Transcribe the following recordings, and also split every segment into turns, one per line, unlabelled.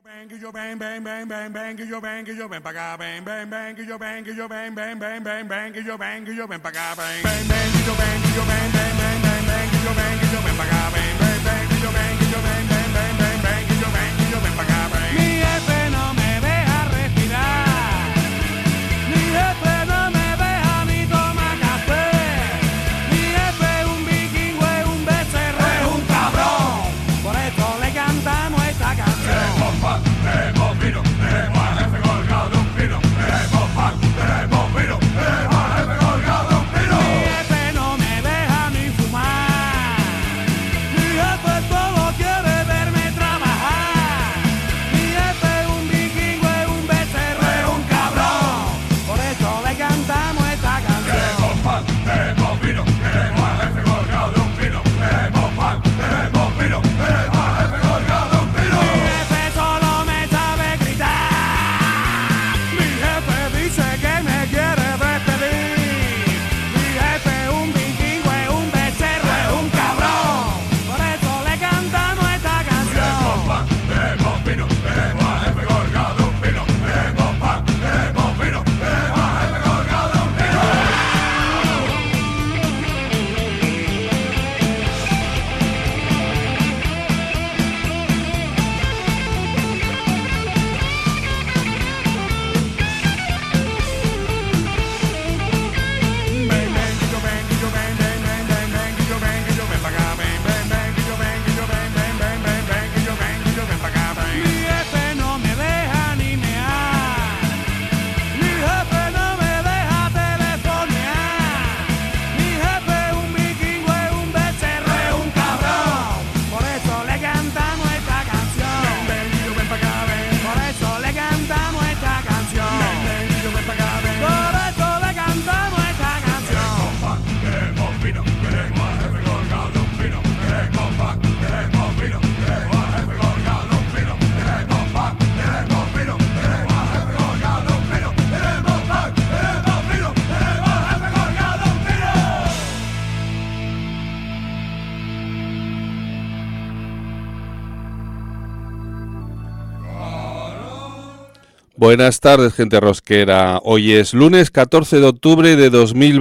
Buenas tardes, gente rosquera. Hoy es lunes 14 de octubre de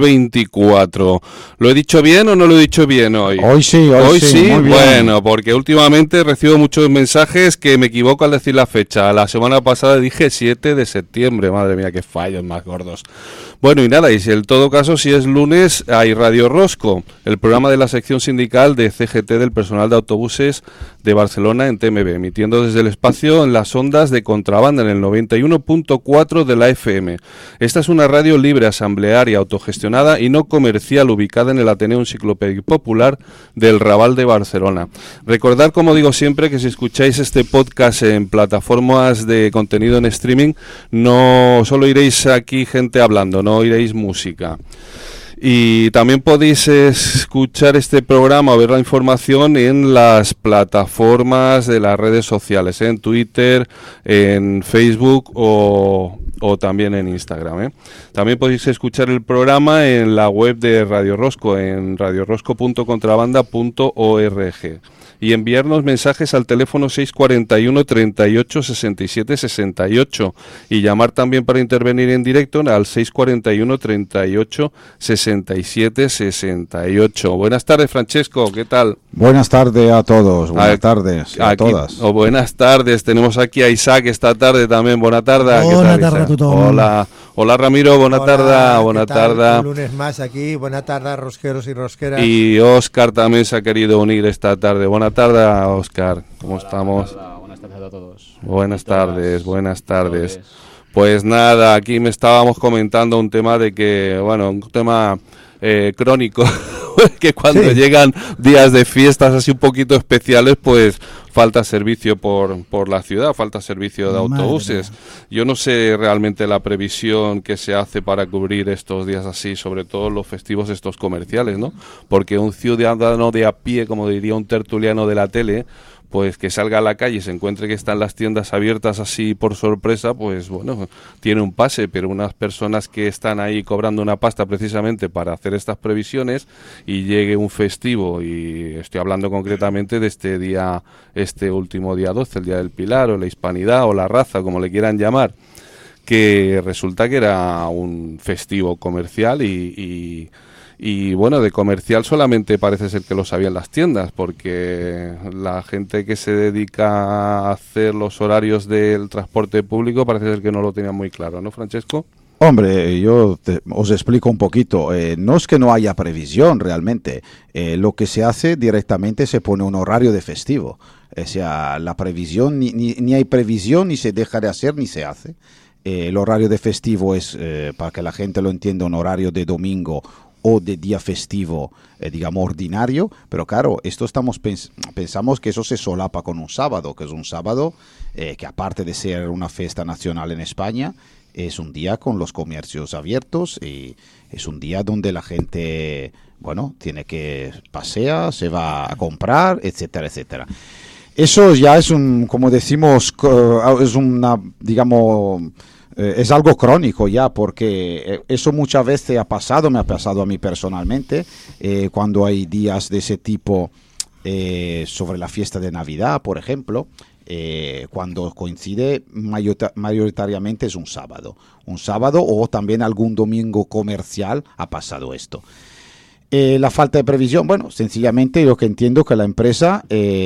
2024. ¿Lo he dicho bien o no lo he dicho bien hoy?
Hoy sí. Muy bien.
Bueno, porque últimamente recibo muchos mensajes que me equivoco al decir la fecha. La semana pasada dije 7 de septiembre. Madre mía, qué fallos más gordos. Bueno, y nada, y si en todo caso, si es lunes, hay Radio Rosco, el programa de la sección sindical de CGT del personal de autobuses de Barcelona en TMB, emitiendo desde el espacio en las ondas de contrabanda en el 91.4 de la FM. Esta es una radio libre, asamblearia, autogestionada y no comercial, ubicada en el Ateneo Enciclopédico Popular del Raval de Barcelona. Recordad, como digo siempre, que si escucháis este podcast en plataformas de contenido en streaming, no solo iréis aquí gente hablando, no oiréis música. Y también podéis escuchar este programa o ver la información en las plataformas de las redes sociales, en Twitter, en Facebook o también en Instagram. También podéis escuchar el programa en la web de Radio Rosco, en radiorosco.contrabanda.org. Y enviarnos mensajes al teléfono 641 38 67 68 y llamar también para intervenir en directo al 641 38 67 68. Buenas tardes, Francesco, ¿qué tal?
Buenas tardes a todos, buenas tardes a todas.
Buenas tardes, tenemos aquí a Isaac esta tarde también, buena tarde.
Buena tarde a todos.
Hola Ramiro, buena tarde.
Un lunes más aquí, buena tarde, rosqueros y rosqueras.
Y Óscar también se ha querido unir esta tarde. Buena tarde, Óscar, ¿cómo estamos?
Buenas tardes a todos.
Buenas tardes. Pues nada, aquí me estábamos comentando un tema de que, bueno, un tema crónico, que cuando llegan días de fiestas así un poquito especiales, pues falta servicio por la ciudad, falta servicio de autobuses. Yo no sé realmente la previsión que se hace para cubrir estos días así, sobre todo los festivos estos comerciales, ¿no? Porque un ciudadano de a pie, como diría un tertuliano de la tele, pues que salga a la calle y se encuentre que están las tiendas abiertas así por sorpresa, pues bueno, tiene un pase, pero unas personas que están ahí cobrando una pasta precisamente para hacer estas previsiones y llegue un festivo, y estoy hablando concretamente de este último día 12, el Día del Pilar, o la Hispanidad, o la Raza, como le quieran llamar, que resulta que era un festivo comercial y bueno, de comercial solamente parece ser que lo sabían las tiendas, porque la gente que se dedica a hacer los horarios del transporte público parece ser que no lo tenía muy claro, ¿no, Francesco?
Hombre, os explico un poquito. No es que no haya previsión realmente. Lo que se hace directamente se pone un horario de festivo. O sea, la previsión, ni hay previsión, ni se deja de hacer, ni se hace. El horario de festivo es, para que la gente lo entienda, un horario de domingo o de día festivo, digamos, ordinario, pero claro, esto pensamos que eso se solapa con un sábado, que es un sábado que aparte de ser una fiesta nacional en España, es un día con los comercios abiertos y es un día donde la gente, bueno, tiene que pasear, se va a comprar, etcétera, etcétera. Eso ya es como decimos, es una, digamos, es algo crónico ya, porque eso muchas veces me ha pasado a mí personalmente, cuando hay días de ese tipo, sobre la fiesta de Navidad, por ejemplo, cuando coincide mayoritariamente es un sábado o también algún domingo comercial ha pasado esto. La falta de previsión, bueno, sencillamente lo que entiendo que la empresa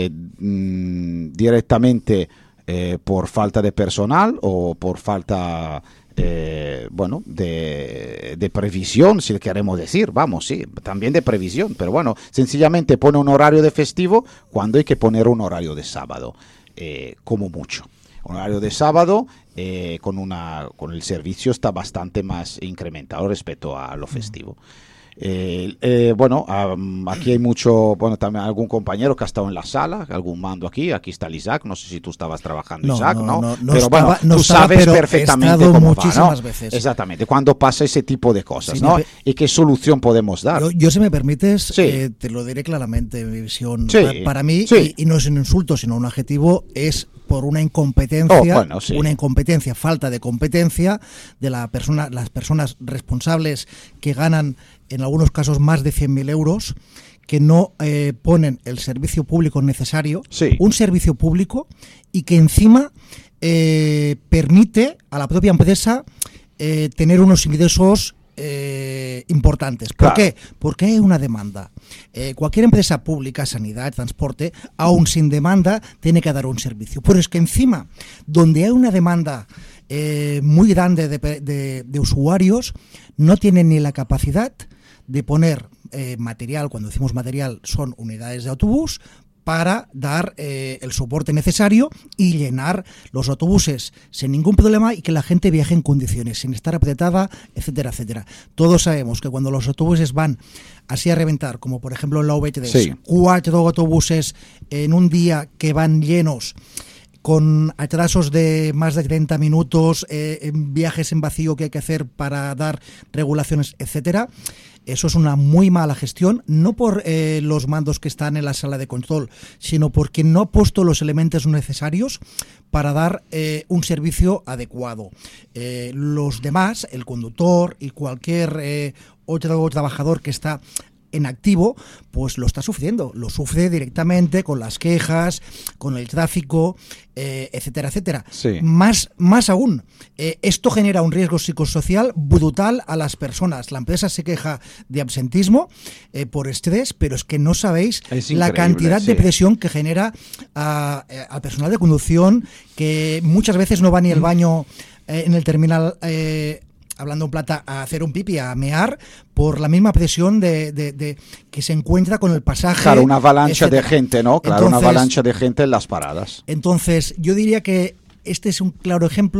directamente por falta de personal o por falta bueno, de previsión, si le queremos decir, vamos, sí, también de previsión, pero bueno, sencillamente pone un horario de festivo cuando hay que poner un horario de sábado, como mucho. Un horario de sábado con el servicio está bastante más incrementado respecto a lo festivo. Bueno, aquí hay mucho, bueno, también algún compañero que ha estado en la sala, algún mando aquí está el Isaac, no sé si tú estabas trabajando, Isaac, ¿no?
Pero estaba, bueno, tú sabes perfectamente cómo va, ¿no? Veces.
Exactamente, cuando pasa ese tipo de cosas, ¿no? Y qué solución podemos dar.
Yo si me permites, te lo diré claramente, mi visión. Para mí, y no es un insulto, sino un adjetivo, es por una incompetencia, falta de competencia de las personas responsables que ganan en algunos casos más de 100.000 euros, que no ponen el servicio público necesario, un servicio público, y que encima permite a la propia empresa tener unos ingresos importantes. ¿Por qué? Porque hay una demanda. Cualquier empresa pública, sanidad, transporte, aún sin demanda, tiene que dar un servicio. Pero es que encima, donde hay una demanda muy grande de usuarios, no tienen ni la capacidad de poner material. Cuando decimos material, son unidades de autobús, para dar el soporte necesario y llenar los autobuses sin ningún problema y que la gente viaje en condiciones, sin estar apretada, etcétera, etcétera. Todos sabemos que cuando los autobuses van así a reventar, como por ejemplo en la VTD, 4 autobuses en un día que van llenos, con atrasos de más de 30 minutos, viajes en vacío que hay que hacer para dar regulaciones, etcétera. Eso es una muy mala gestión, no por los mandos que están en la sala de control, sino porque no ha puesto los elementos necesarios para dar un servicio adecuado. Los demás, el conductor y cualquier otro trabajador que está en activo, pues lo está sufriendo, lo sufre directamente con las quejas, con el tráfico, etcétera, etcétera. Más aún, esto genera un riesgo psicosocial brutal a las personas. La empresa se queja de absentismo por estrés, pero es que no sabéis la cantidad de presión que genera al personal de conducción, que muchas veces no va ni al baño en el terminal, hablando en plata, a hacer un pipi, a mear, por la misma presión de que se encuentra con el pasaje.
Claro, una avalancha de gente, ¿no? Claro, entonces, una avalancha de gente en las paradas.
Entonces, yo diría que este es un claro ejemplo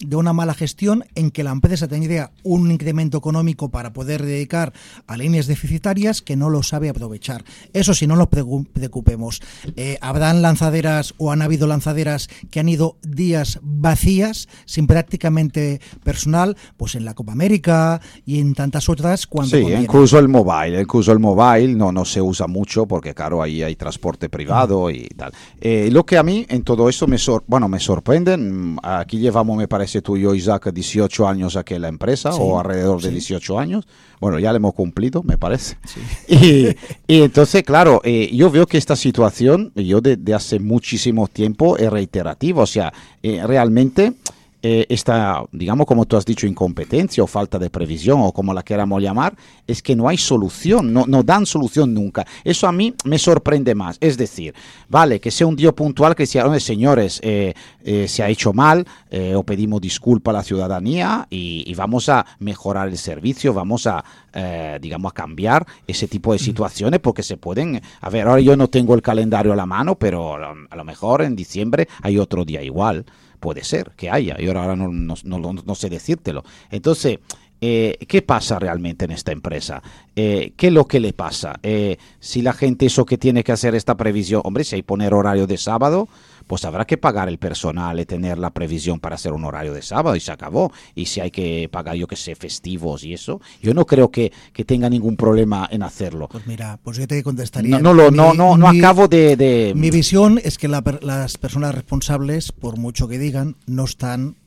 de una mala gestión en que la empresa tendría un incremento económico para poder dedicar a líneas deficitarias que no lo sabe aprovechar. Eso sí, no nos preocupemos. Habrán lanzaderas o han habido lanzaderas que han ido días vacías, sin prácticamente personal, pues en la Copa América y en tantas otras. Cuando conviene.
Incluso el mobile no se usa mucho porque claro, ahí hay transporte privado y tal. Lo que a mí en todo esto me sorprende, aquí llevamos, me parece tú y yo, Isaac, 18 años aquí en la empresa, o alrededor de 18 años. Bueno, ya lo hemos cumplido, me parece. Sí. Y entonces, claro, yo veo que esta situación, yo de hace muchísimo tiempo, es reiterativa. O sea, realmente esta, digamos, como tú has dicho, incompetencia o falta de previsión o como la queramos llamar, es que no hay solución, no dan solución nunca. Eso a mí me sorprende más. Es decir, vale, que sea un día puntual que sea, señores, se ha hecho mal, o pedimos disculpa a la ciudadanía y vamos a mejorar el servicio, vamos a, digamos, a cambiar ese tipo de situaciones porque se pueden. A ver, ahora yo no tengo el calendario a la mano, pero a lo mejor en diciembre hay otro día igual. Puede ser que haya, y ahora no sé decírtelo. Entonces, ¿qué pasa realmente en esta empresa? ¿Qué es lo que le pasa? Si la gente eso que tiene que hacer esta previsión, hombre, si hay poner horario de sábado, pues habrá que pagar el personal y tener la previsión para hacer un horario de sábado y se acabó. Y si hay que pagar, yo que sé, festivos y eso, yo no creo que tenga ningún problema en hacerlo.
Pues mira, pues yo te contestaría.
No acabo de...
Mi visión es que las personas responsables, por mucho que digan, no están...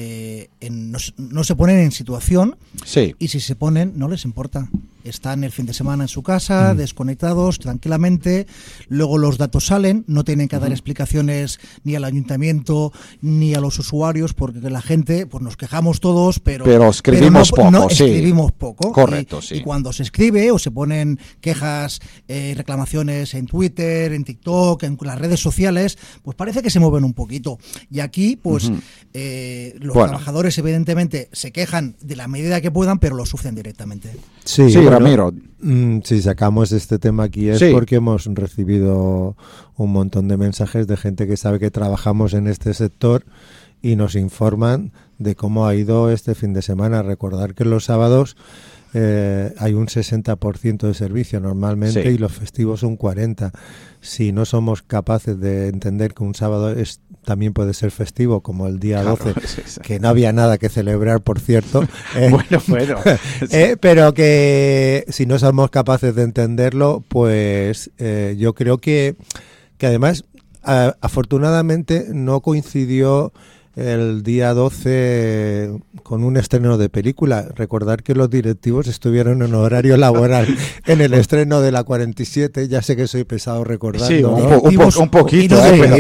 no se ponen en situación, y si se ponen no les importa, están el fin de semana en su casa, desconectados tranquilamente, luego los datos salen, no tienen que dar explicaciones ni al ayuntamiento ni a los usuarios, porque la gente, pues nos quejamos todos, pero
escribimos poco.
Escribimos poco.
Correcto,
y cuando se escribe o se ponen quejas, reclamaciones en Twitter, en TikTok, en las redes sociales, pues parece que se mueven un poquito, y aquí pues los trabajadores evidentemente se quejan de la medida que puedan, pero lo sufren directamente.
Sí, Ramiro.
Si sacamos este tema aquí es porque hemos recibido un montón de mensajes de gente que sabe que trabajamos en este sector y nos informan de cómo ha ido este fin de semana. Recordar que los sábados hay un 60% de servicio normalmente y los festivos un 40%. Si no somos capaces de entender que un sábado también puede ser festivo, como el día 12, que no había nada que celebrar, por cierto.
Bueno.
Pero que si no somos capaces de entenderlo, pues yo creo que además, afortunadamente, no coincidió el día 12 con un estreno de película. Recordar que los directivos estuvieron en horario laboral en el estreno de la 47. Ya sé que soy pesado recordando.
Sí,
¿no?
un poquito,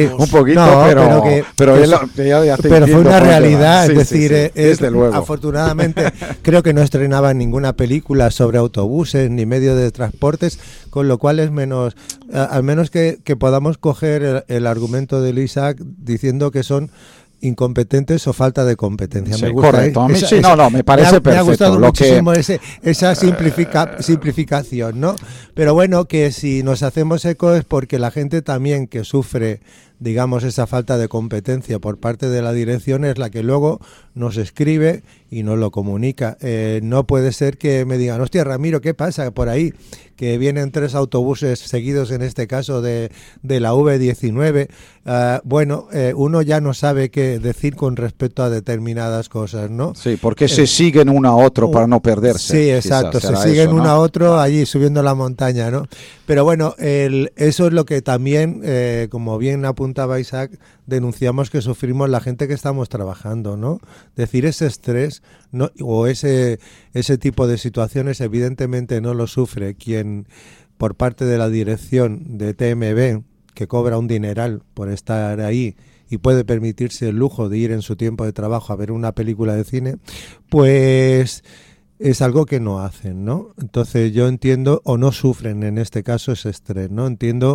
pero fue una realidad. Es decir, afortunadamente creo que no estrenaban ninguna película sobre autobuses ni medios de transportes, con lo cual es menos, al menos que podamos coger el argumento de Isaac diciendo que son incompetentes o falta de competencia. Me gusta,
correcto. A mí me parece perfecto.
Me ha gustado muchísimo esa simplificación, ¿no? Pero bueno, que si nos hacemos eco es porque la gente también que sufre, digamos, esa falta de competencia por parte de la dirección es la que luego nos escribe y nos lo comunica. No puede ser que me digan, hostia, Ramiro, ¿qué pasa por ahí? Que vienen 3 autobuses seguidos, en este caso de la V19. Uno ya no sabe qué decir con respecto a determinadas cosas, ¿no?
Sí, porque se siguen uno a otro para no perderse.
Sí, exacto, se siguen uno a otro allí subiendo la montaña, ¿no? Pero bueno, eso es lo que también, como bien apuntaba Isaac, denunciamos que sufrimos la gente que estamos trabajando, ¿no? Decir, ese estrés o ese tipo de situaciones evidentemente no lo sufre quien por parte de la dirección de TMB, que cobra un dineral por estar ahí y puede permitirse el lujo de ir en su tiempo de trabajo a ver una película de cine, pues es algo que no hacen, ¿no? Entonces yo entiendo, o no sufren en este caso ese estrés, ¿no? Entiendo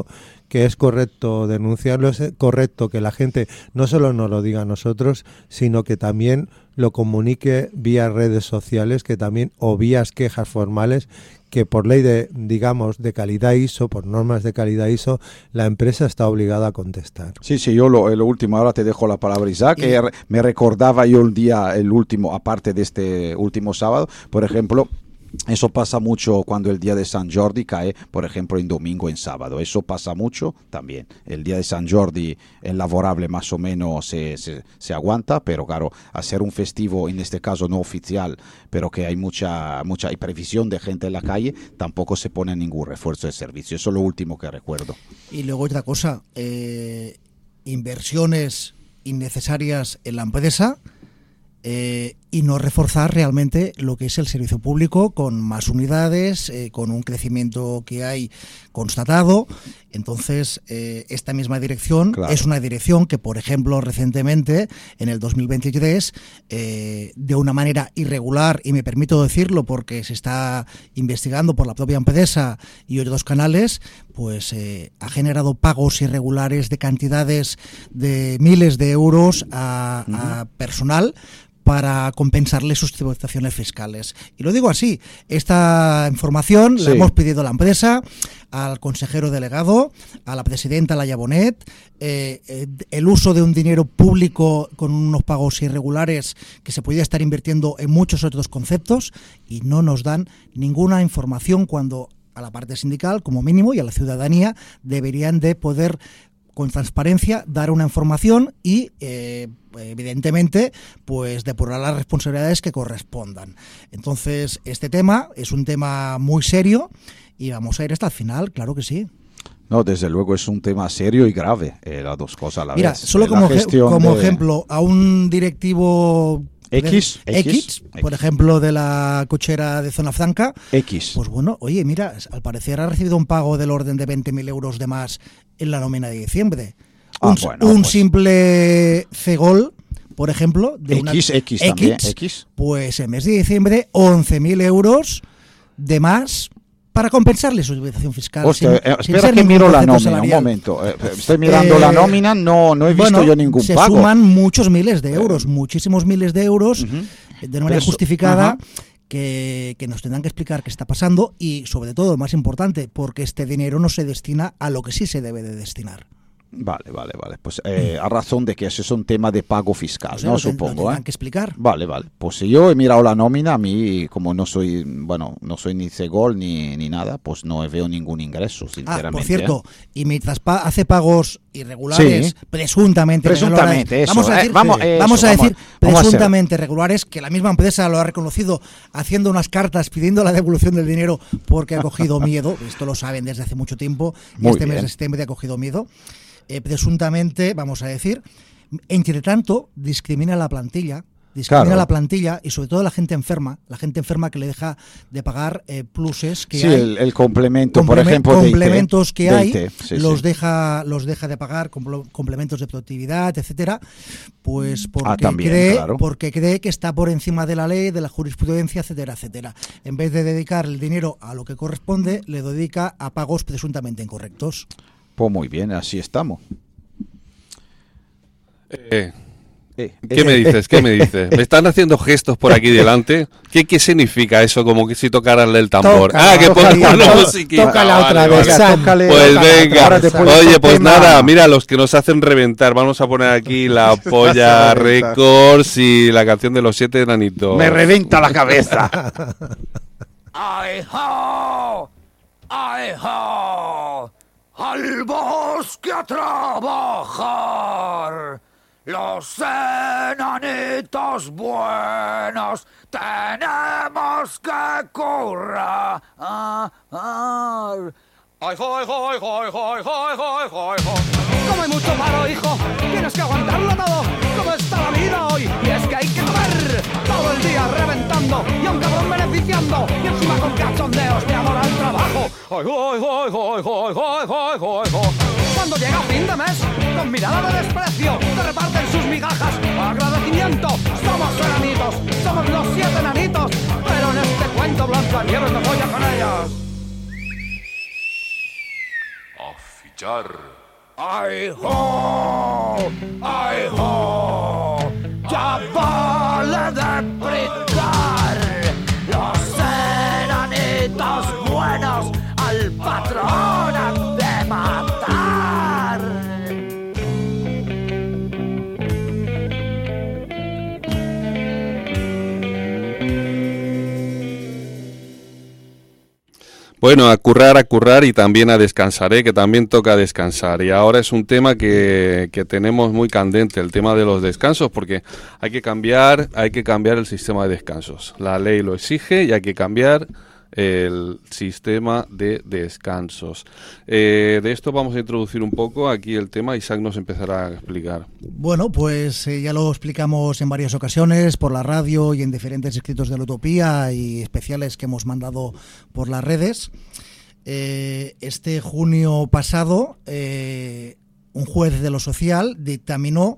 que es correcto denunciarlo, es correcto que la gente no solo nos lo diga a nosotros, sino que también lo comunique vía redes sociales, que también o vías quejas formales, que por ley de calidad ISO, por normas de calidad ISO, la empresa está obligada a contestar.
Sí, yo lo último, ahora te dejo la palabra, Isaac. Me recordaba yo el último, aparte de este último sábado, por ejemplo. Eso pasa mucho cuando el día de San Jordi cae, por ejemplo, en domingo, en sábado. Eso pasa mucho también. El día de San Jordi, el laborable más o menos se aguanta, pero claro, hacer un festivo, en este caso no oficial, pero que hay mucha hay previsión de gente en la calle, tampoco se pone ningún refuerzo de servicio. Eso es lo último que recuerdo.
Y luego otra cosa, inversiones innecesarias en la empresa, y no reforzar realmente lo que es el servicio público con más unidades, con un crecimiento que hay constatado. Entonces, esta misma dirección es una dirección que, por ejemplo, recientemente, en el 2023, de una manera irregular, y me permito decirlo porque se está investigando por la propia empresa y otros canales, pues ha generado pagos irregulares de cantidades de miles de euros a personal para compensarle sus tributaciones fiscales. Y lo digo así, esta información la hemos pedido a la empresa, al consejero delegado, a la presidenta Laia Bonet, el uso de un dinero público con unos pagos irregulares que se podía estar invirtiendo en muchos otros conceptos, y no nos dan ninguna información cuando a la parte sindical, como mínimo, y a la ciudadanía deberían de poder, con transparencia, dar una información y evidentemente pues depurar las responsabilidades que correspondan. Entonces, este tema es un tema muy serio y vamos a ir hasta el final, claro que sí.
No, desde luego es un tema serio y grave, las dos cosas a la vez.
Mira, solo como ejemplo, a un directivo X, por ejemplo, de la cochera de Zona Franca, pues bueno, oye, mira, al parecer ha recibido un pago del orden de 20.000 euros de más en la nómina de diciembre. Simple Cegol, por ejemplo, de una
X,
pues en mes de diciembre 11.000 euros de más para compensarle su tributación fiscal.
Hostia, espera que miro la nómina, salarial. Un momento. Estoy mirando la nómina, no he visto yo ningún pago.
Se suman muchos miles de euros, muchísimos miles de euros de manera justificada. Que nos tendrán que explicar qué está pasando y, sobre todo, más importante, porque este dinero no se destina a lo que sí se debe de destinar.
Vale. Pues a razón de que ese es un tema de pago fiscal, ¿no? Supongo.
Lo tendrán que explicar.
Vale. Pues si yo he mirado la nómina, a mí, como no soy ni Cegol ni nada, pues no veo ningún ingreso, sinceramente.
Por cierto, y mientras hace pagos irregulares, presuntamente
eso.
Vamos a decir presuntamente regulares, que la misma empresa lo ha reconocido haciendo unas cartas pidiendo la devolución del dinero porque ha cogido miedo. Esto lo saben desde hace mucho tiempo. Mes de septiembre ha cogido miedo. Presuntamente, vamos a decir, entre tanto, discrimina la plantilla y sobre todo la gente enferma que le deja de pagar pluses que hay.
El complemento, por ejemplo,
complementos que hay, los deja de pagar, complementos de productividad, etcétera, pues porque cree que está por encima de la ley, de la jurisprudencia, etcétera. En vez de dedicar el dinero a lo que corresponde, le dedica a pagos presuntamente incorrectos.
Pues muy bien, así estamos.
¿Qué me dices? Me están haciendo gestos por aquí delante. ¿Qué significa eso? Como que si tocaran el tambor. Que pongan una musiquita.
Tócala otra vez.
Pues venga. Oye, pues nada, mira, los que nos hacen reventar. Vamos a poner aquí la Polla Records y la canción de los 7 enanitos.
Me revienta la cabeza.
¡Ay, ho! ¡Ay, ho! ¡Al bosque a trabajar! Los enanitos buenos tenemos que currar. ¡Ay, hoy! Como hay mucho paro, hijo, tienes que aguantarlo todo. ¿Cómo está la vida hoy? Y es que hay que comer todo el día reventando y a un cabrón beneficiando y encima con cachondeos de amor al trabajo. ¡Ay! Cuando llega fin de mes, con mirada de desprecio, te reparten sus migajas. Agradecimiento, somos enanitos, somos los 7 enanitos, pero en este cuento Blancanieves no folla con ellos.
escuchar.
¡Ay, ho! ¡Ay, ho! ¡Ya vale de brincar! Los enanitos buenos al patrón han de matar.
Bueno, a currar y también a descansar, que también toca descansar. Y ahora es un tema que tenemos muy candente, el tema de los descansos, porque hay que cambiar el sistema de descansos. La ley lo exige y hay que cambiar el sistema de descansos. De esto vamos a introducir un poco aquí el tema. Isaac nos empezará a explicar.
Bueno, pues ya lo explicamos en varias ocasiones por la radio y en diferentes escritos de la Utopía y especiales que hemos mandado por las redes. Este junio pasado un juez de lo social dictaminó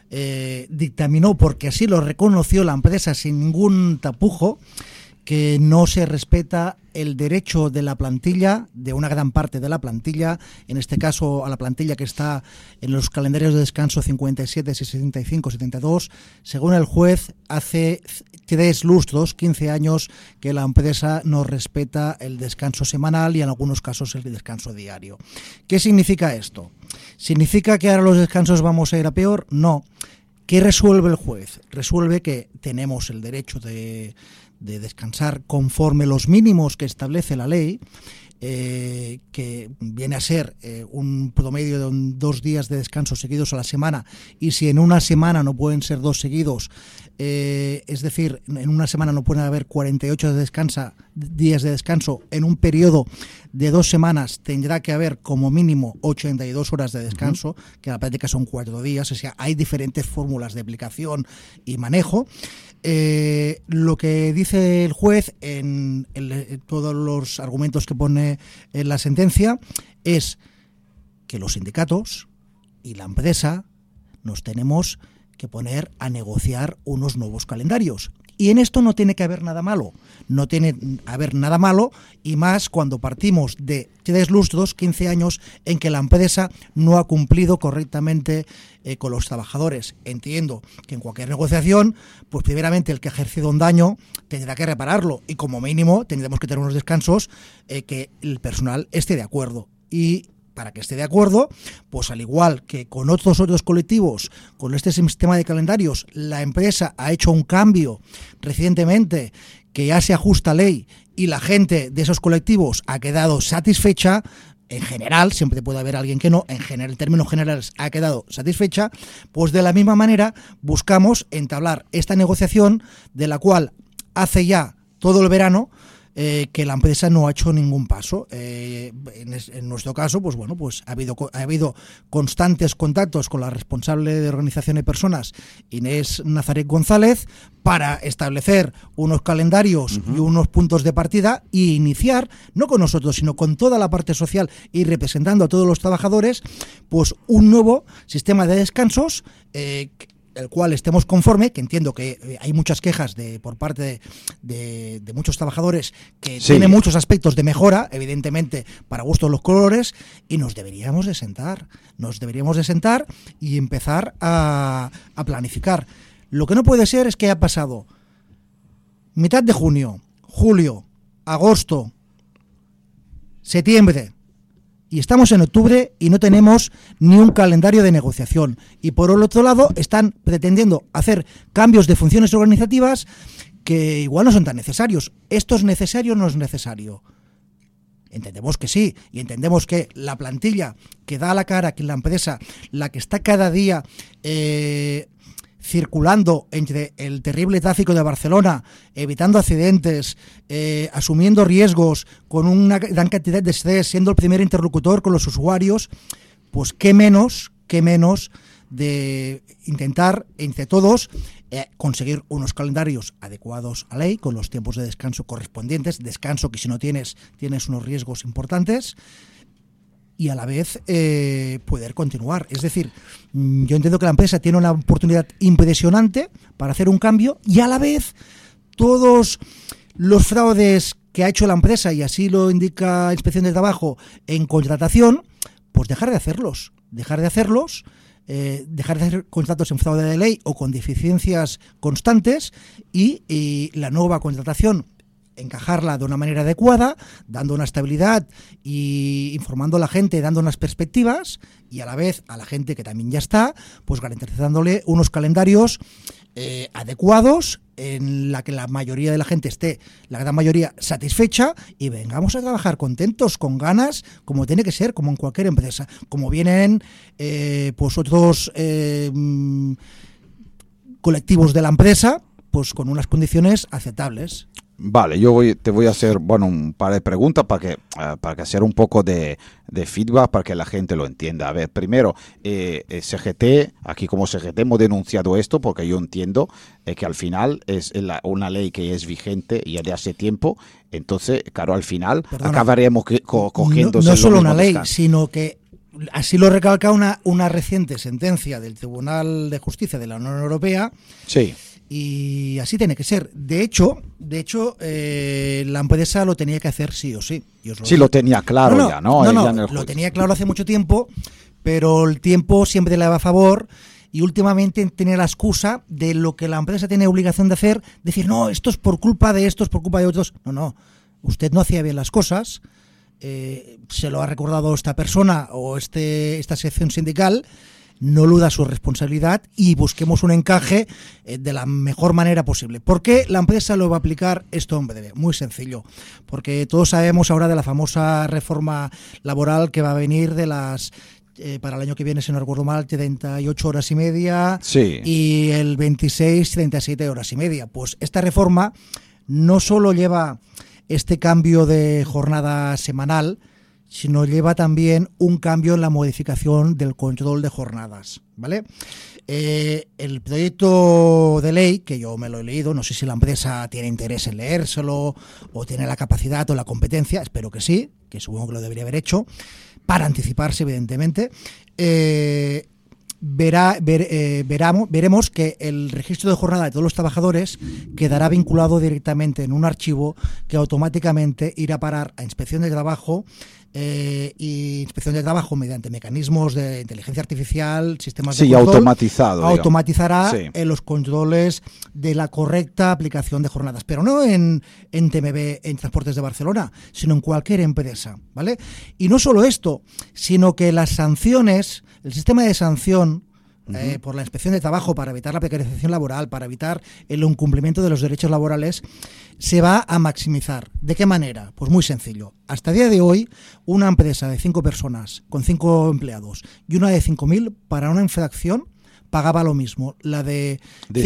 porque así lo reconoció la empresa sin ningún tapujo, que no se respeta el derecho de la plantilla, de una gran parte de la plantilla, en este caso a la plantilla que está en los calendarios de descanso 57, 65, 72, según el juez, hace 3 lustros, 15 años, que la empresa no respeta el descanso semanal y en algunos casos el descanso diario. ¿Qué significa esto? ¿Significa que ahora los descansos vamos a ir a peor? No. ¿Qué resuelve el juez? Resuelve que tenemos el derecho de descansar conforme los mínimos que establece la ley, que viene a ser un promedio de 2 días de descanso seguidos a la semana, y si en una semana no pueden ser 2 seguidos, es decir, en una semana no pueden haber 48 días de descanso, en un periodo de 2 semanas tendrá que haber como mínimo 82 horas de descanso, que en la práctica son 4 días, o sea, hay diferentes fórmulas de aplicación y manejo. Lo que dice el juez en todos los argumentos que pone en la sentencia es que los sindicatos y la empresa nos tenemos que poner a negociar unos nuevos calendarios. Y en esto no tiene que haber nada malo. No tiene que haber nada malo, y más cuando partimos de 3 lustros, 15 años, en que la empresa no ha cumplido correctamente con los trabajadores. Entiendo que en cualquier negociación, pues primeramente el que ha ejercido un daño tendrá que repararlo, y como mínimo tendremos que tener unos descansos que el personal esté de acuerdo. Y para que esté de acuerdo, pues al igual que con otros colectivos, con este sistema de calendarios, la empresa ha hecho un cambio recientemente que ya se ajusta a ley y la gente de esos colectivos ha quedado satisfecha. En general, siempre puede haber alguien que no, en términos generales ha quedado satisfecha, pues de la misma manera buscamos entablar esta negociación, de la cual hace ya todo el verano que la empresa no ha hecho ningún paso. En nuestro caso, pues bueno, pues ha habido constantes contactos con la responsable de organización de personas, Inés Nazaret González, para establecer unos calendarios y unos puntos de partida y iniciar, no con nosotros, sino con toda la parte social y representando a todos los trabajadores, pues un nuevo sistema de descansos, el cual estemos conforme, que entiendo que hay muchas quejas por parte de muchos trabajadores, que tiene muchos aspectos de mejora, evidentemente para gustos los colores, y nos deberíamos de sentar y empezar a planificar. Lo que no puede ser es que haya pasado mitad de junio, julio, agosto, septiembre, y estamos en octubre y no tenemos ni un calendario de negociación. Y por el otro lado están pretendiendo hacer cambios de funciones organizativas que igual no son tan necesarios. ¿Esto es necesario o no es necesario? Entendemos que sí, y entendemos que la plantilla que da la cara, que la empresa, la que está cada día circulando entre el terrible tráfico de Barcelona, evitando accidentes, asumiendo riesgos, con una gran cantidad de estrés, siendo el primer interlocutor con los usuarios, pues qué menos de intentar entre todos conseguir unos calendarios adecuados a ley, con los tiempos de descanso correspondientes, descanso que si no tienes unos riesgos importantes, y a la vez poder continuar. Es decir, yo entiendo que la empresa tiene una oportunidad impresionante para hacer un cambio, y a la vez todos los fraudes que ha hecho la empresa, y así lo indica Inspección de Trabajo en contratación, pues dejar de hacerlos, dejar de hacer contratos en fraude de ley o con deficiencias constantes y la nueva contratación encajarla de una manera adecuada, dando una estabilidad y informando a la gente, dando unas perspectivas y a la vez a la gente que también ya está, pues garantizándole unos calendarios adecuados en la que la mayoría de la gente esté, la gran mayoría, satisfecha y vengamos a trabajar contentos, con ganas, como tiene que ser, como en cualquier empresa, como vienen pues otros colectivos de la empresa, pues con unas condiciones aceptables.
Vale, te voy a hacer un par de preguntas para que hacer un poco de feedback para que la gente lo entienda. A ver, primero, CGT, aquí como CGT hemos denunciado esto porque yo entiendo que al final es una ley que es vigente ya de hace tiempo, entonces, claro, al final acabaremos cogiendo...
No solo una ley, sino que así lo recalca una reciente sentencia del Tribunal de Justicia de la Unión Europea.
Sí.
Y así tiene que ser. De hecho, la empresa lo tenía que hacer sí o sí.
Lo tenía claro ya, ¿no?
Lo tenía claro hace mucho tiempo, pero el tiempo siempre le daba a favor y últimamente tiene la excusa de lo que la empresa tiene obligación de hacer, decir, no, esto es por culpa de estos, por culpa de otros. No, usted no hacía bien las cosas, se lo ha recordado esta persona o esta sección sindical, no eluda su responsabilidad y busquemos un encaje de la mejor manera posible. ¿Por qué la empresa lo va a aplicar esto en breve? Muy sencillo, porque todos sabemos ahora de la famosa reforma laboral que va a venir de las para el año que viene, si no recuerdo mal, 38 horas y media,
sí,
y el 26, 37 horas y media. Pues esta reforma no solo lleva este cambio de jornada semanal, sino lleva también un cambio en la modificación del control de jornadas, ¿vale? El proyecto de ley, que yo me lo he leído, no sé si la empresa tiene interés en leérselo o tiene la capacidad o la competencia, espero que sí, que supongo que lo debería haber hecho, para anticiparse, evidentemente. Veremos que el registro de jornada de todos los trabajadores quedará vinculado directamente en un archivo que automáticamente irá a parar a Inspección de Trabajo y Inspección de Trabajo mediante mecanismos de inteligencia artificial, sistemas de control, automatizará los controles de la correcta aplicación de jornadas, pero no en TMB, en Transportes de Barcelona, sino en cualquier empresa, ¿vale? Y no solo esto, sino que las sanciones, el sistema de sanción por la Inspección de Trabajo para evitar la precarización laboral, para evitar el incumplimiento de los derechos laborales, se va a maximizar. ¿De qué manera? Pues muy sencillo. Hasta el día de hoy, una empresa de 5 personas con 5 empleados y una de 5.000 para una infracción pagaba lo mismo, la de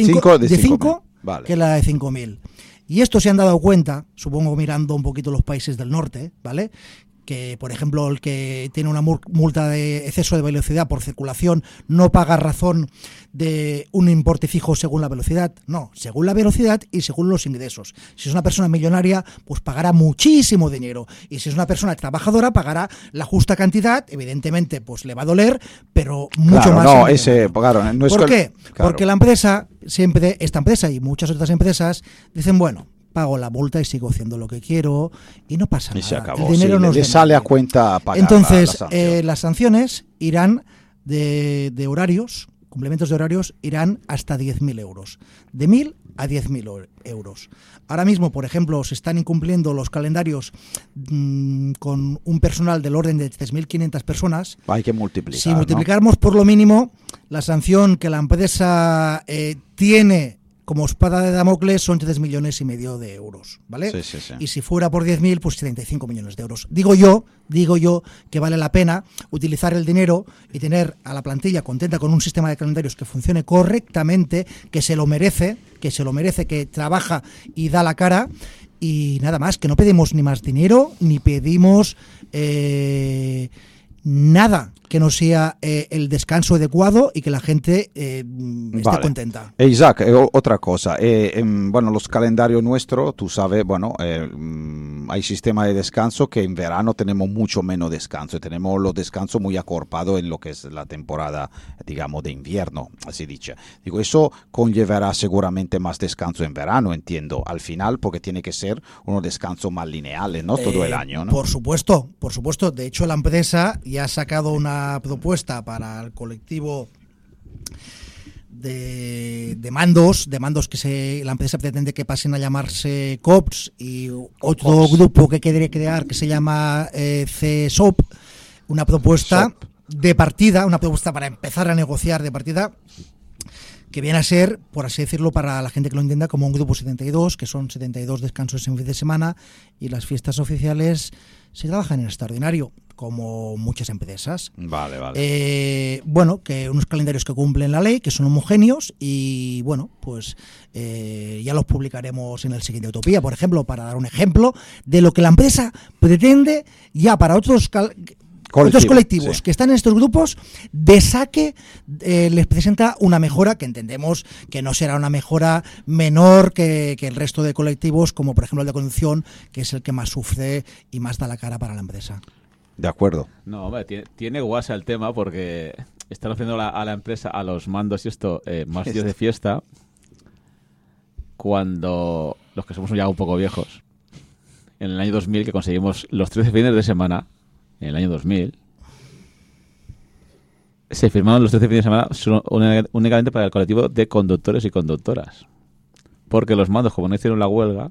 5 vale, que la de 5.000. Y esto se han dado cuenta, supongo mirando un poquito los países del norte, ¿vale?, que, por ejemplo, el que tiene una multa de exceso de velocidad por circulación no paga razón de un importe fijo según la velocidad, no, según la velocidad y según los ingresos. Si es una persona millonaria, pues pagará muchísimo dinero, y si es una persona trabajadora, pagará la justa cantidad, evidentemente, pues le va a doler, pero mucho más.
No, no es
¿Por qué? Claro. Porque la empresa, siempre, esta empresa y muchas otras empresas, dicen, bueno, pago la multa y sigo haciendo lo que quiero y no pasa nada.
Se acabó. El dinero le sale a cuenta pagar.
Entonces, las sanciones irán de horarios, complementos de horarios, irán hasta 10.000 euros. De 1.000 a 10.000 euros. Ahora mismo, por ejemplo, se están incumpliendo los calendarios con un personal del orden de 3.500 personas.
Hay que multiplicar.
Si multiplicáramos por lo mínimo, la sanción que la empresa tiene como espada de Damocles son 3,5 millones de euros, ¿vale?
Sí.
Y si fuera por 10.000, pues 35 millones de euros. Digo yo que vale la pena utilizar el dinero y tener a la plantilla contenta con un sistema de calendarios que funcione correctamente, que se lo merece, que trabaja y da la cara, y nada más, que no pedimos ni más dinero, ni pedimos nada. que no sea el descanso adecuado y que la gente esté contenta.
Isaac, otra cosa, bueno, los calendarios nuestros, tú sabes, bueno, hay sistema de descanso que en verano tenemos mucho menos descanso, tenemos los descansos muy acorpados en lo que es la temporada, digamos, de invierno, así dicho. Digo, eso conllevará seguramente más descanso en verano, entiendo, al final, porque tiene que ser unos descansos más lineales, ¿no? Todo el año, ¿no?
Por supuesto. De hecho, la empresa ya ha sacado una propuesta para el colectivo de mandos que la empresa pretende que pasen a llamarse COPS, y otro grupo que quiere crear que se llama CSOP, una propuesta de partida, una propuesta para empezar a negociar de partida, que viene a ser, por así decirlo, para la gente que lo entienda, como un grupo 72, que son 72 descansos en fin de semana, y las fiestas oficiales se trabajan en extraordinario, como muchas empresas.
Vale.
Bueno, que unos calendarios que cumplen la ley, que son homogéneos, y bueno, pues ya los publicaremos en el siguiente Utopía, por ejemplo, para dar un ejemplo de lo que la empresa pretende ya para otros colectivos que están en estos grupos, de saque les presenta una mejora que entendemos que no será una mejora menor que el resto de colectivos, como por ejemplo el de conducción, que es el que más sufre y más da la cara para la empresa.
De acuerdo.
No, hombre, tiene guasa el tema, porque están haciendo a la empresa, a los mandos y esto, más días de fiesta, cuando los que somos ya un poco viejos, en el año 2000, que conseguimos los 13 fines de semana, en el año 2000, se firmaron los 13 fines de semana únicamente para el colectivo de conductores y conductoras. Porque los mandos, como no hicieron la huelga,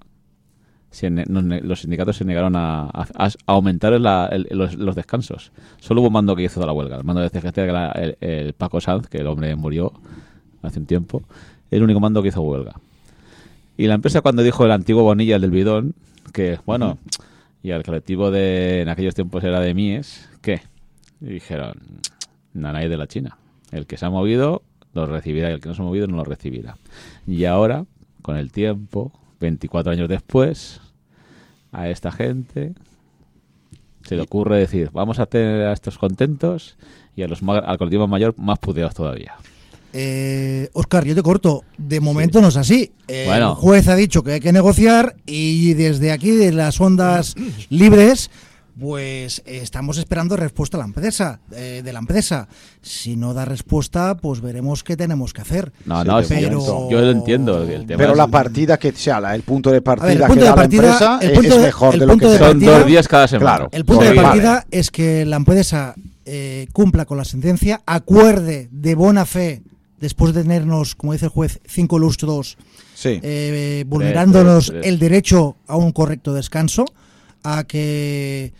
los sindicatos se negaron a aumentar los descansos. Solo hubo un mando que hizo toda la huelga. El mando de CGT, que era el Paco Sanz, que el hombre murió hace un tiempo, el único mando que hizo huelga. Y la empresa, cuando dijo el antiguo Bonilla, el del bidón, que, bueno... Y el colectivo en aquellos tiempos era de Mies, ¿qué? Y dijeron, nanay de la China. El que se ha movido lo recibirá y el que no se ha movido no lo recibirá. Y ahora, con el tiempo, 24 años después, a esta gente se le ocurre decir, vamos a tener a estos contentos y al colectivo mayor más puteados todavía.
Óscar, yo te corto. De momento no es así.
Bueno.
El juez ha dicho que hay que negociar, y desde aquí, de las ondas libres, pues estamos esperando respuesta de la empresa. Si no da respuesta, pues veremos qué tenemos que hacer.
Pero yo lo entiendo. El tema
pero la partida que sea, el punto de partida que da la empresa es mejor de lo que
son 2 días cada semana.
Claro.
El punto de partida es que la empresa cumpla con la sentencia, acuerde de buena fe, después de tenernos, como dice el juez, 5 lustros, vulnerándonos el derecho a un correcto descanso, a que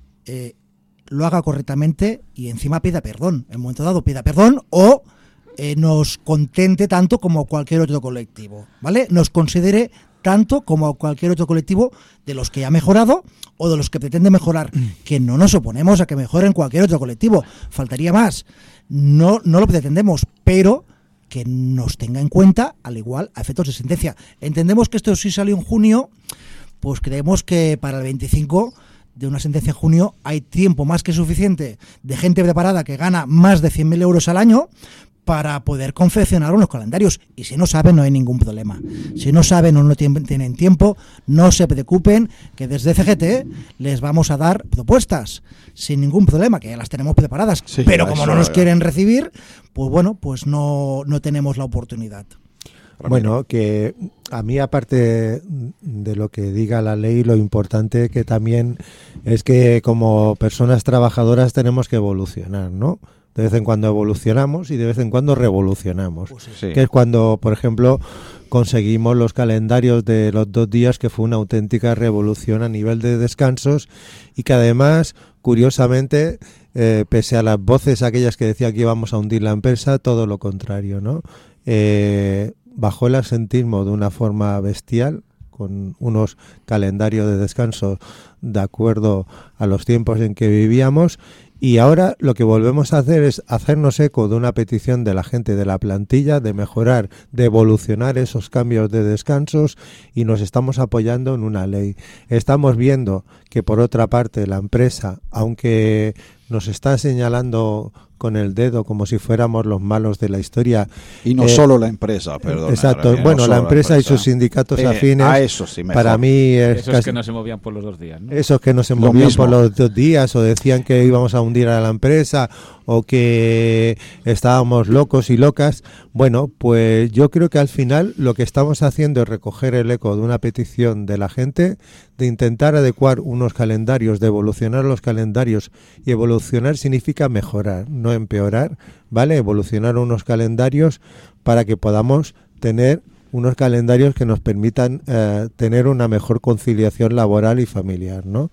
lo haga correctamente y encima pida perdón. En un momento dado pida perdón, o nos contente tanto como cualquier otro colectivo, ¿vale? Nos considere tanto como cualquier otro colectivo de los que ha mejorado o de los que pretende mejorar, que no nos oponemos a que mejoren cualquier otro colectivo, faltaría más, no lo pretendemos, pero que nos tenga en cuenta, al igual, a efectos de sentencia. Entendemos que esto sí salió en junio, pues creemos que para el 25 de una sentencia en junio hay tiempo más que suficiente de gente preparada que gana más de 100.000 euros al año para poder confeccionar unos calendarios. Y si no saben, no hay ningún problema. Si no saben o no tienen tiempo, no se preocupen, que desde CGT les vamos a dar propuestas sin ningún problema, que ya las tenemos preparadas. Sí, pero como no nos quieren recibir, pues bueno, pues no tenemos la oportunidad.
Bueno, que a mí, aparte de lo que diga la ley, lo importante que también es que como personas trabajadoras tenemos que evolucionar, ¿no? De vez en cuando evolucionamos y de vez en cuando revolucionamos. Pues sí. Que es cuando, por ejemplo, conseguimos los calendarios de los 2 días, que fue una auténtica revolución a nivel de descansos, y que además, curiosamente, pese a las voces aquellas que decían que íbamos a hundir la empresa, todo lo contrario, ¿no? Bajó el absentismo de una forma bestial, con unos calendarios de descanso de acuerdo a los tiempos en que vivíamos, Y ahora lo que volvemos a hacer es hacernos eco de una petición de la gente de la plantilla de mejorar, de evolucionar esos cambios de descansos, y nos estamos apoyando en una ley. Estamos viendo que por otra parte la empresa, aunque nos está señalando con el dedo como si fuéramos los malos de la historia.
Y no solo la empresa, perdón.
Exacto, bueno, la empresa y sus sindicatos afines,
a eso sí,
para mí es
esos que no se movían por los 2 días, ¿no?
Esos que no se movían por los 2 días, o decían que íbamos a hundir a la empresa, o que estábamos locos y locas. Bueno, pues yo creo que al final lo que estamos haciendo es recoger el eco de una petición de la gente, de intentar adecuar unos calendarios, de evolucionar los calendarios, y evolucionar significa mejorar, no empeorar, ¿vale? Evolucionar unos calendarios para que podamos tener unos calendarios que nos permitan tener una mejor conciliación laboral y familiar, ¿no?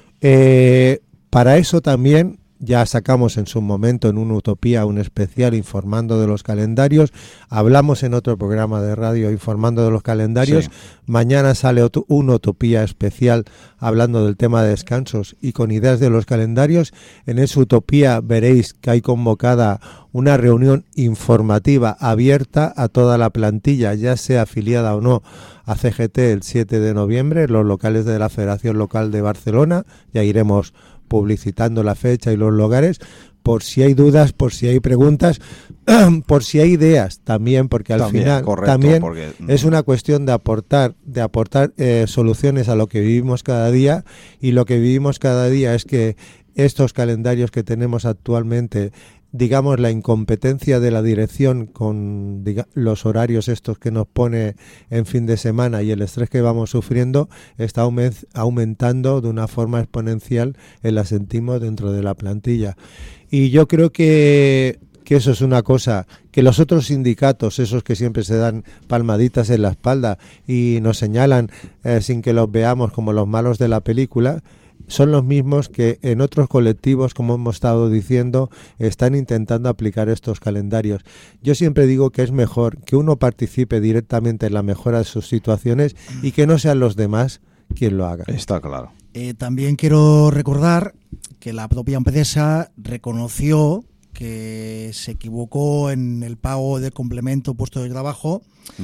Para eso también ya sacamos en su momento en una Utopía un especial informando de los calendarios, hablamos en otro programa de radio informando de los calendarios, sí. Mañana sale una Utopía especial hablando del tema de descansos y con ideas de los calendarios. En esa Utopía veréis que hay convocada una reunión informativa abierta a toda la plantilla, ya sea afiliada o no a CGT, el 7 de noviembre, en los locales de la Federación Local de Barcelona. Ya iremos publicitando la fecha y los lugares, por si hay dudas, por si hay preguntas, por si hay ideas también, porque al final correcto, también porque es una cuestión de aportar soluciones a lo que vivimos cada día, y lo que vivimos cada día es que estos calendarios que tenemos actualmente, digamos, la incompetencia de la dirección con los horarios estos que nos pone en fin de semana y el estrés que vamos sufriendo, está aumentando de una forma exponencial el asentismo dentro de la plantilla. Y yo creo que eso es una cosa que los otros sindicatos, esos que siempre se dan palmaditas en la espalda y nos señalan sin que los veamos como los malos de la película, son los mismos que en otros colectivos, como hemos estado diciendo, están intentando aplicar estos calendarios. Yo siempre digo que es mejor que uno participe directamente en la mejora de sus situaciones y que no sean los demás quien lo haga.
Está claro.
También quiero recordar que la propia empresa reconoció que se equivocó en el pago del complemento puesto de trabajo,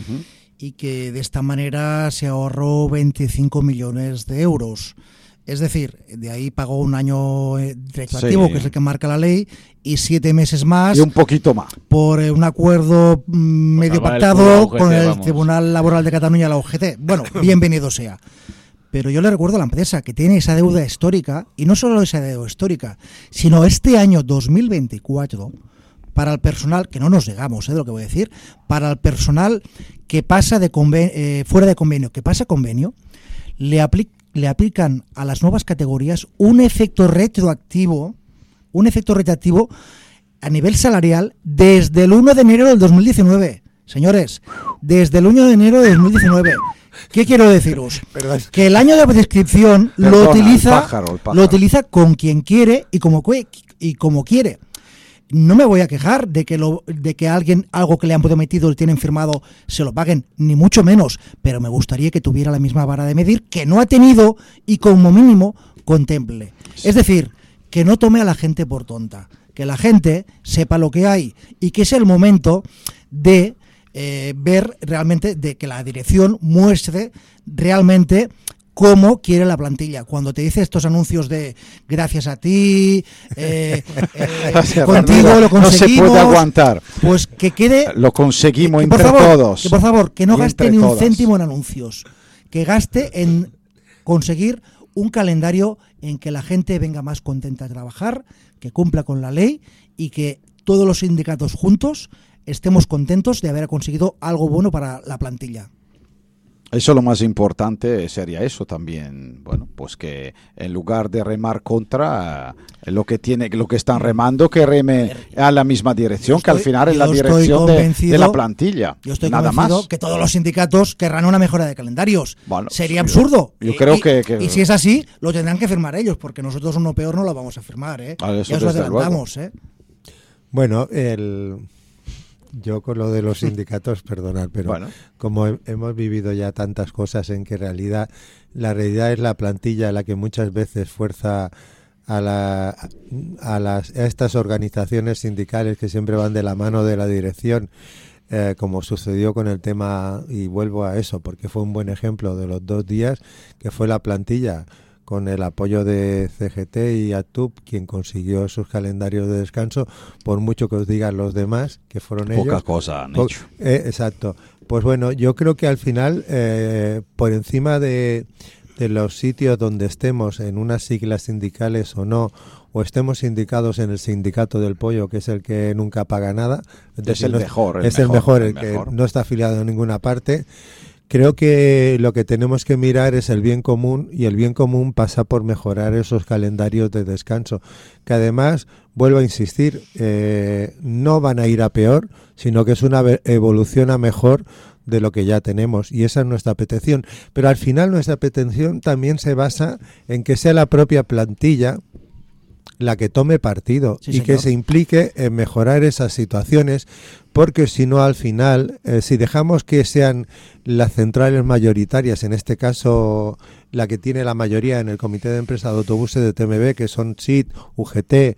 y que de esta manera se ahorró 25 millones de euros. Es decir, de ahí pagó un año retroactivo, sí, que es el que marca la ley, y 7 meses más.
Y un poquito más.
Por un acuerdo medio pactado con el Tribunal Laboral de Cataluña, la UGT. Bueno, bienvenido sea. Pero yo le recuerdo a la empresa que tiene esa deuda histórica, y no solo esa deuda histórica, sino este año 2024, para el personal, que no nos llegamos, de lo que voy a decir, para el personal que pasa de fuera de convenio, que pasa convenio, le aplican a las nuevas categorías un efecto retroactivo a nivel salarial desde el 1 de enero del 2019. Señores, desde el 1 de enero de 2019. ¿Qué quiero deciros? Que el año de prescripción lo utiliza con quien quiere y como quiere. No me voy a quejar de que alguien, algo que le han prometido, le tienen firmado, se lo paguen, ni mucho menos, pero me gustaría que tuviera la misma vara de medir que no ha tenido y como mínimo contemple. Es decir, que no tome a la gente por tonta, que la gente sepa lo que hay y que es el momento de ver realmente, de que la dirección muestre realmente cómo quiere la plantilla. Cuando te dice estos anuncios de gracias a ti, contigo lo conseguimos,
no se puede aguantar.
Pues que quede,
lo conseguimos entre todos.
Que por favor, que no gaste ni un céntimo en anuncios, que gaste en conseguir un calendario en que la gente venga más contenta a trabajar, que cumpla con la ley y que todos los sindicatos juntos estemos contentos de haber conseguido algo bueno para la plantilla.
Eso lo más importante sería eso también, bueno, pues que en lugar de remar contra lo que están remando, que reme a la misma dirección, que al final es la dirección de la plantilla.
Yo estoy
nada
convencido
más.
Que todos los sindicatos querrán una mejora de calendarios. Bueno, sería absurdo.
Yo creo que
y si es así, lo tendrán que firmar ellos, porque nosotros uno peor no lo vamos a firmar, ¿eh?
Ya os
lo adelantamos, ¿eh?
Bueno, yo con lo de los sindicatos, perdonad, pero bueno, como hemos vivido ya tantas cosas en que la realidad es la plantilla la que muchas veces fuerza a estas organizaciones sindicales que siempre van de la mano de la dirección, como sucedió con el tema, y vuelvo a eso porque fue un buen ejemplo de los 2 días, que fue la plantilla con el apoyo de CGT y ATUP quien consiguió sus calendarios de descanso, por mucho que os digan los demás que fueron ellos.
Poca cosa han hecho.
Exacto. Pues bueno, yo creo que al final, por encima de los sitios donde estemos, en unas siglas sindicales o no, o estemos sindicados en el sindicato del pollo, que es el que nunca paga nada,
es el mejor,
el que no está afiliado en ninguna parte. Creo que lo que tenemos que mirar es el bien común, y el bien común pasa por mejorar esos calendarios de descanso, que además, vuelvo a insistir, no van a ir a peor, sino que es una evolución a mejor de lo que ya tenemos, y esa es nuestra petición. Pero al final nuestra petición también se basa en que sea la propia plantilla la que tome partido, y señor, que se implique en mejorar esas situaciones, porque si no, al final, si dejamos que sean las centrales mayoritarias, en este caso la que tiene la mayoría en el Comité de Empresa de Autobuses de TMB, que son SIT, UGT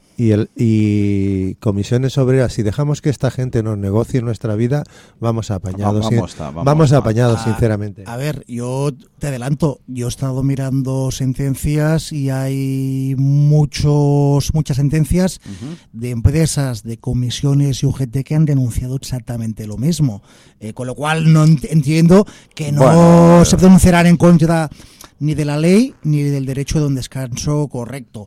y Comisiones Obreras, si dejamos que esta gente nos negocie nuestra vida, vamos apañados. Vamos apañados, sinceramente.
A ver, yo te adelanto, yo he estado mirando sentencias y hay muchas sentencias de empresas, de comisiones y UGT que han denunciado exactamente lo mismo, con lo cual no entiendo que no se denunciarán en contra ni de la ley ni del derecho de un descanso correcto.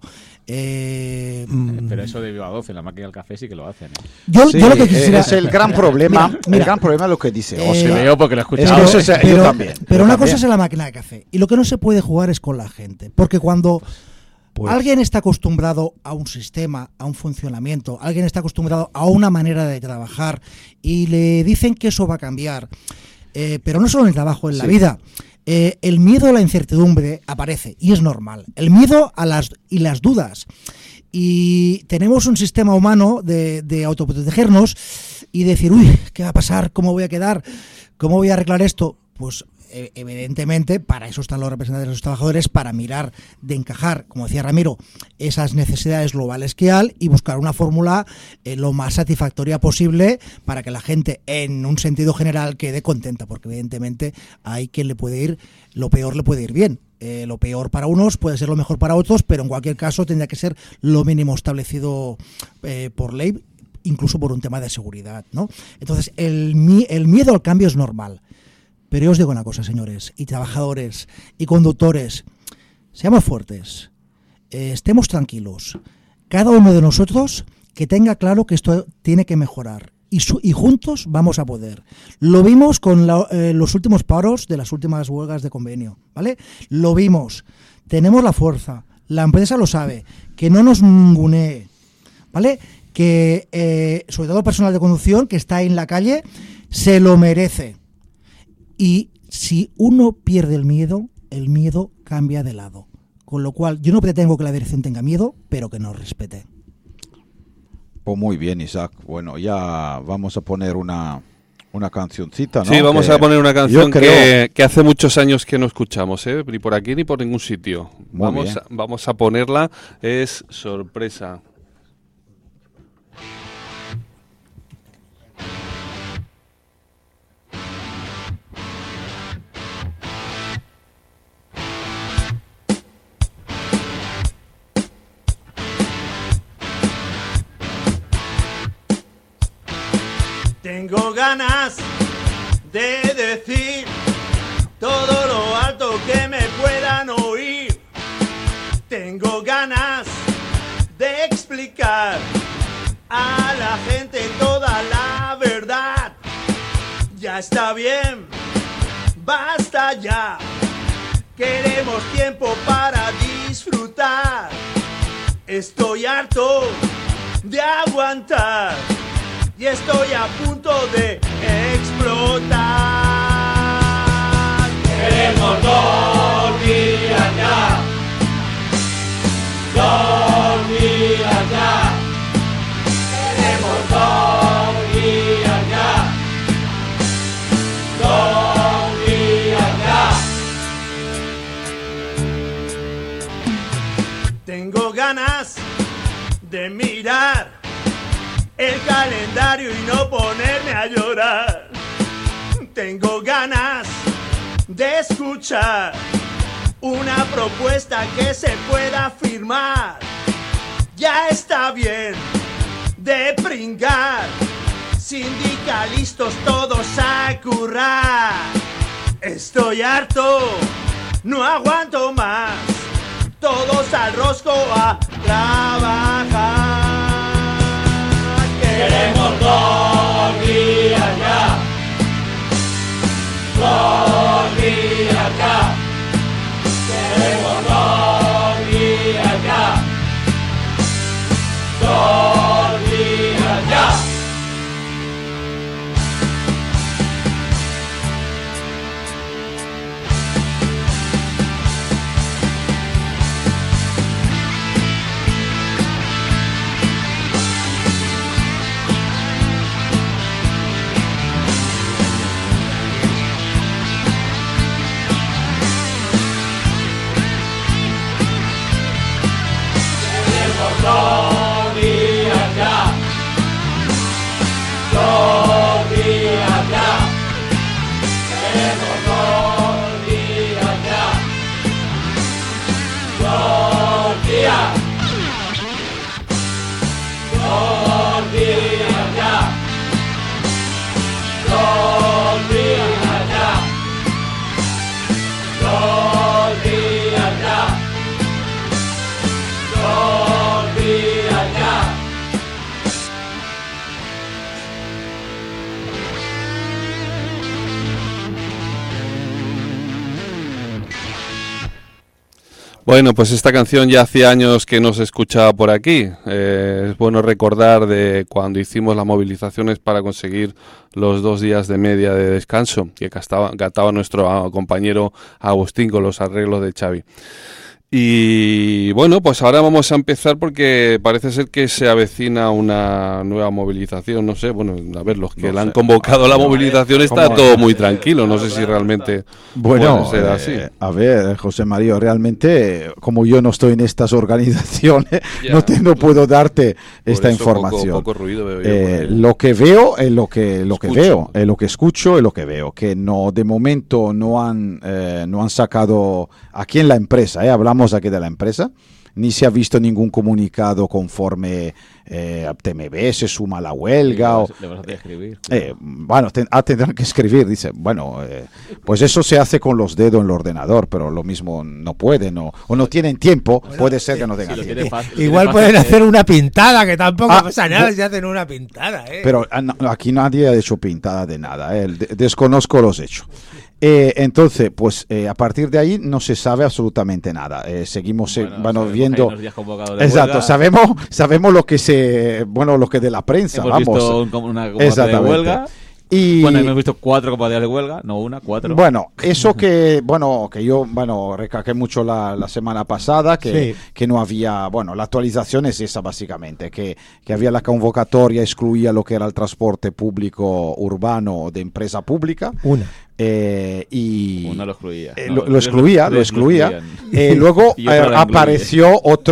Pero eso de Viva 12, la máquina del café sí que lo hacen.
Yo lo que quisiera...
Es el gran problema. El gran problema es lo que dice Oscar.
Yo porque lo he escuchado.
Yo también.
Pero una cosa es la máquina de café, y lo que no se puede jugar es con la gente, porque cuando alguien está acostumbrado a un sistema, a un funcionamiento, alguien está acostumbrado a una manera de trabajar y le dicen que eso va a cambiar, pero no solo en el trabajo, en la vida. El miedo a la incertidumbre aparece, y es normal. El miedo a las dudas. Y tenemos un sistema humano de autoprotegernos y decir, uy, ¿qué va a pasar? ¿Cómo voy a quedar? ¿Cómo voy a arreglar esto? Pues evidentemente para eso están los representantes de los trabajadores, para mirar de encajar, como decía Ramiro, esas necesidades globales que hay y buscar una fórmula lo más satisfactoria posible para que la gente, en un sentido general, quede contenta, porque evidentemente hay quien le puede ir, lo peor le puede ir bien. Lo peor para unos puede ser lo mejor para otros, pero en cualquier caso tendría que ser lo mínimo establecido por ley, incluso por un tema de seguridad, ¿no? Entonces el miedo al cambio es normal. Pero yo os digo una cosa, señores, y trabajadores, y conductores, seamos fuertes, estemos tranquilos. Cada uno de nosotros que tenga claro que esto tiene que mejorar, y juntos vamos a poder. Lo vimos con los últimos paros de las últimas huelgas de convenio, ¿vale? Lo vimos, tenemos la fuerza, la empresa lo sabe, que no nos ningunee, ¿vale? Que sobre todo el personal de conducción que está en la calle se lo merece. Y si uno pierde el miedo cambia de lado. Con lo cual, yo no pretendo que la dirección tenga miedo, pero que nos respete.
Pues muy bien, Isaac. Bueno, ya vamos a poner una cancioncita, ¿no?
Sí, vamos a poner una canción que hace muchos años que no escuchamos, ni por aquí ni por ningún sitio. Vamos a ponerla, es Sorpresa.
Tengo ganas de decir todo lo alto que me puedan oír. Tengo ganas de explicar a la gente toda la verdad. Ya está bien, basta ya. Queremos tiempo para disfrutar. Estoy harto de aguantar. Y estoy a punto de explotar. Queremos dormir allá. Dormir allá. Queremos dormir allá. Dormir allá. Tengo
de mirar el calendario y no ponerme a llorar. Tengo ganas de escuchar una propuesta que se pueda firmar. Ya está bien de pringar, sindicalistas todos a currar. Estoy harto, no aguanto más, todos al rosco a trabajar.
Queremos 2 días ya, 2 días ya. Queremos 2 días ya, 2 días ya.
Bueno, pues esta canción ya hacía años que no se escuchaba por aquí. Es bueno recordar de cuando hicimos las movilizaciones para conseguir los 2 días de media de descanso que cantaba nuestro compañero Agustín con los arreglos de Xavi. Y bueno, pues ahora vamos a empezar porque parece ser que se avecina una nueva movilización, no sé, bueno, a ver, los que la han convocado a la movilización está todo muy tranquilo, no sé si realmente
puede
ser así.
A ver, José María, realmente, como yo no estoy en estas organizaciones, no puedo darte esta información.
Poco ruido veo yo
lo que veo es lo que veo, es lo que escucho, es lo que veo, que no, de momento no han sacado aquí en la empresa, hablamos aquí de la empresa, ni se ha visto ningún comunicado conforme TMB se suma a la huelga.
Le vas a escribir.
Bueno, tendrán que escribir, dice, bueno, pues eso se hace con los dedos en el ordenador, pero lo mismo no pueden o no tienen tiempo, bueno, puede ser que no tengan tiempo.
Igual pueden hacer una pintada, que tampoco pasa nada si hacen una pintada.
Pero aquí nadie ha hecho pintada de nada, desconozco los hechos. Entonces, pues a partir de ahí no se sabe absolutamente nada. Seguimos viendo. Exacto, sabemos lo que lo que de la prensa.
Hemos visto una convocatoria de huelga.
Y
hemos visto 4 convocatorias de huelga, no una, 4.
Bueno, eso que yo recalqué mucho la semana pasada que no había, la actualización es esa básicamente, que había la convocatoria, excluía lo que era el transporte público urbano de empresa pública. Y
una lo excluía.
Lo excluía. Luego apareció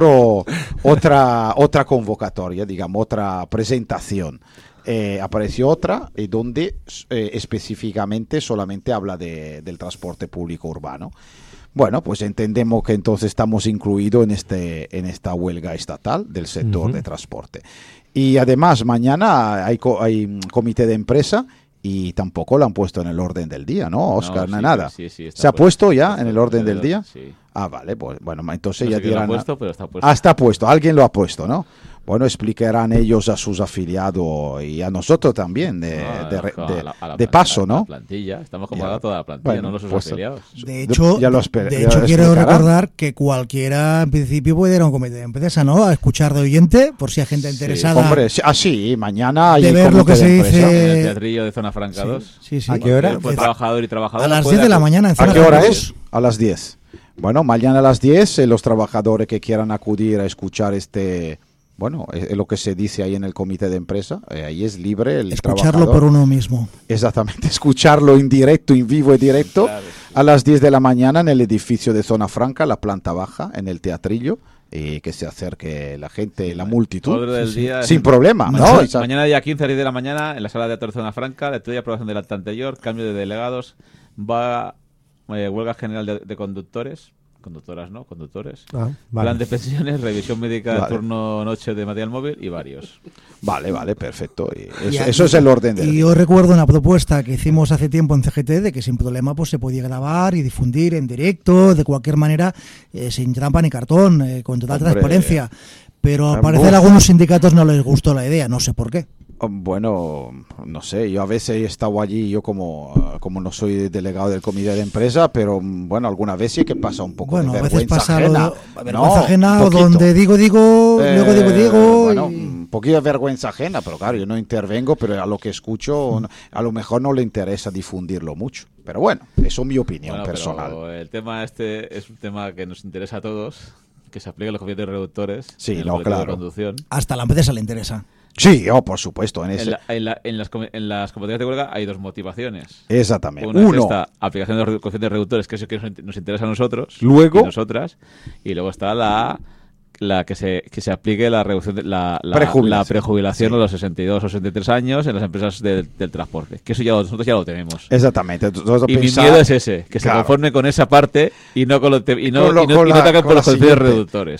otra convocatoria, digamos, otra presentación. Apareció otra donde específicamente solamente habla del transporte público urbano. Bueno, pues entendemos que entonces estamos incluidos en esta huelga estatal del sector de transporte. Y además mañana hay comité de empresa y tampoco lo han puesto en el orden del día, ¿no, Óscar?
No,
nada.
Sí,
¿Se ha puesto ya en el orden del día?
Sí.
Ah, vale, pues bueno, entonces
no
ya
sé dirán.
dirán.
Pero está puesto.
Está puesto, alguien lo ha puesto, ¿no? Bueno, explicarán ellos a sus afiliados y a nosotros también de paso, ¿no?
La plantilla, estamos convocando toda la plantilla, no los afiliados.
De hecho, quiero recordar que cualquiera en principio puede ir a un comité de empresa, ¿no? A escuchar de oyente, por si hay gente interesada.
Hombre, mañana hay
de ver lo que se dice
en el teatrillo de Zona Franca 2.
Sí.
¿A qué hora?
Trabajador y trabajadora.
A las 10 de la mañana en Zona
¿A qué hora
Franca
es? A las 10. Bueno, mañana a las 10 los trabajadores que quieran acudir a escuchar lo que se dice ahí en el comité de empresa, ahí es libre el
escucharlo
trabajador.
por uno mismo.
Exactamente, escucharlo en directo, en vivo y directo, a las 10 de la mañana en el edificio de Zona Franca, la planta baja, en el teatrillo, y que se acerque la gente, la multitud,
del día,
sin problema.
Mañana día 15 a 10 de la mañana en la sala de teatro Zona Franca, lectura y aprobación del acta anterior, cambio de delegados, va huelga general de conductores. Conductoras, ¿no? Conductores.
Vale.
Plan de pensiones, revisión médica de turno noche de material móvil y varios.
Vale, perfecto. Eso es el orden del día.
Yo recuerdo una propuesta que hicimos hace tiempo en CGT de que sin problema pues se podía grabar y difundir en directo, de cualquier manera, sin trampa ni cartón, con total transparencia. Pero al parecer a algunos sindicatos no les gustó la idea, no sé por qué.
Bueno, no sé, yo a veces he estado allí, yo como no soy delegado del comité de empresa, pero bueno, alguna vez sí que pasa un poco de vergüenza ajena.
Vergüenza ajena, o donde digo, luego digo.
Bueno, un poquito de vergüenza ajena, pero claro, yo no intervengo, pero a lo que escucho, a lo mejor no le interesa difundirlo mucho. Pero bueno, eso es mi opinión personal.
Pero el tema este es un tema que nos interesa a todos, que se aplique a los comités reductores
de
conducción.
Hasta la empresa le interesa.
Sí, por supuesto.
En las competencias de huelga hay dos motivaciones.
Exactamente.
Una está aplicación de los coeficientes reductores, que es lo que nos interesa a nosotros
luego,
y nosotras. Y luego está la que se aplique la reducción de la prejubilación a los 62 o 63 años en las empresas del transporte, que eso nosotros ya lo tenemos.
Exactamente.
Y mi miedo es ese, que se conforme con esa parte y no ataquen por los coeficientes reductores.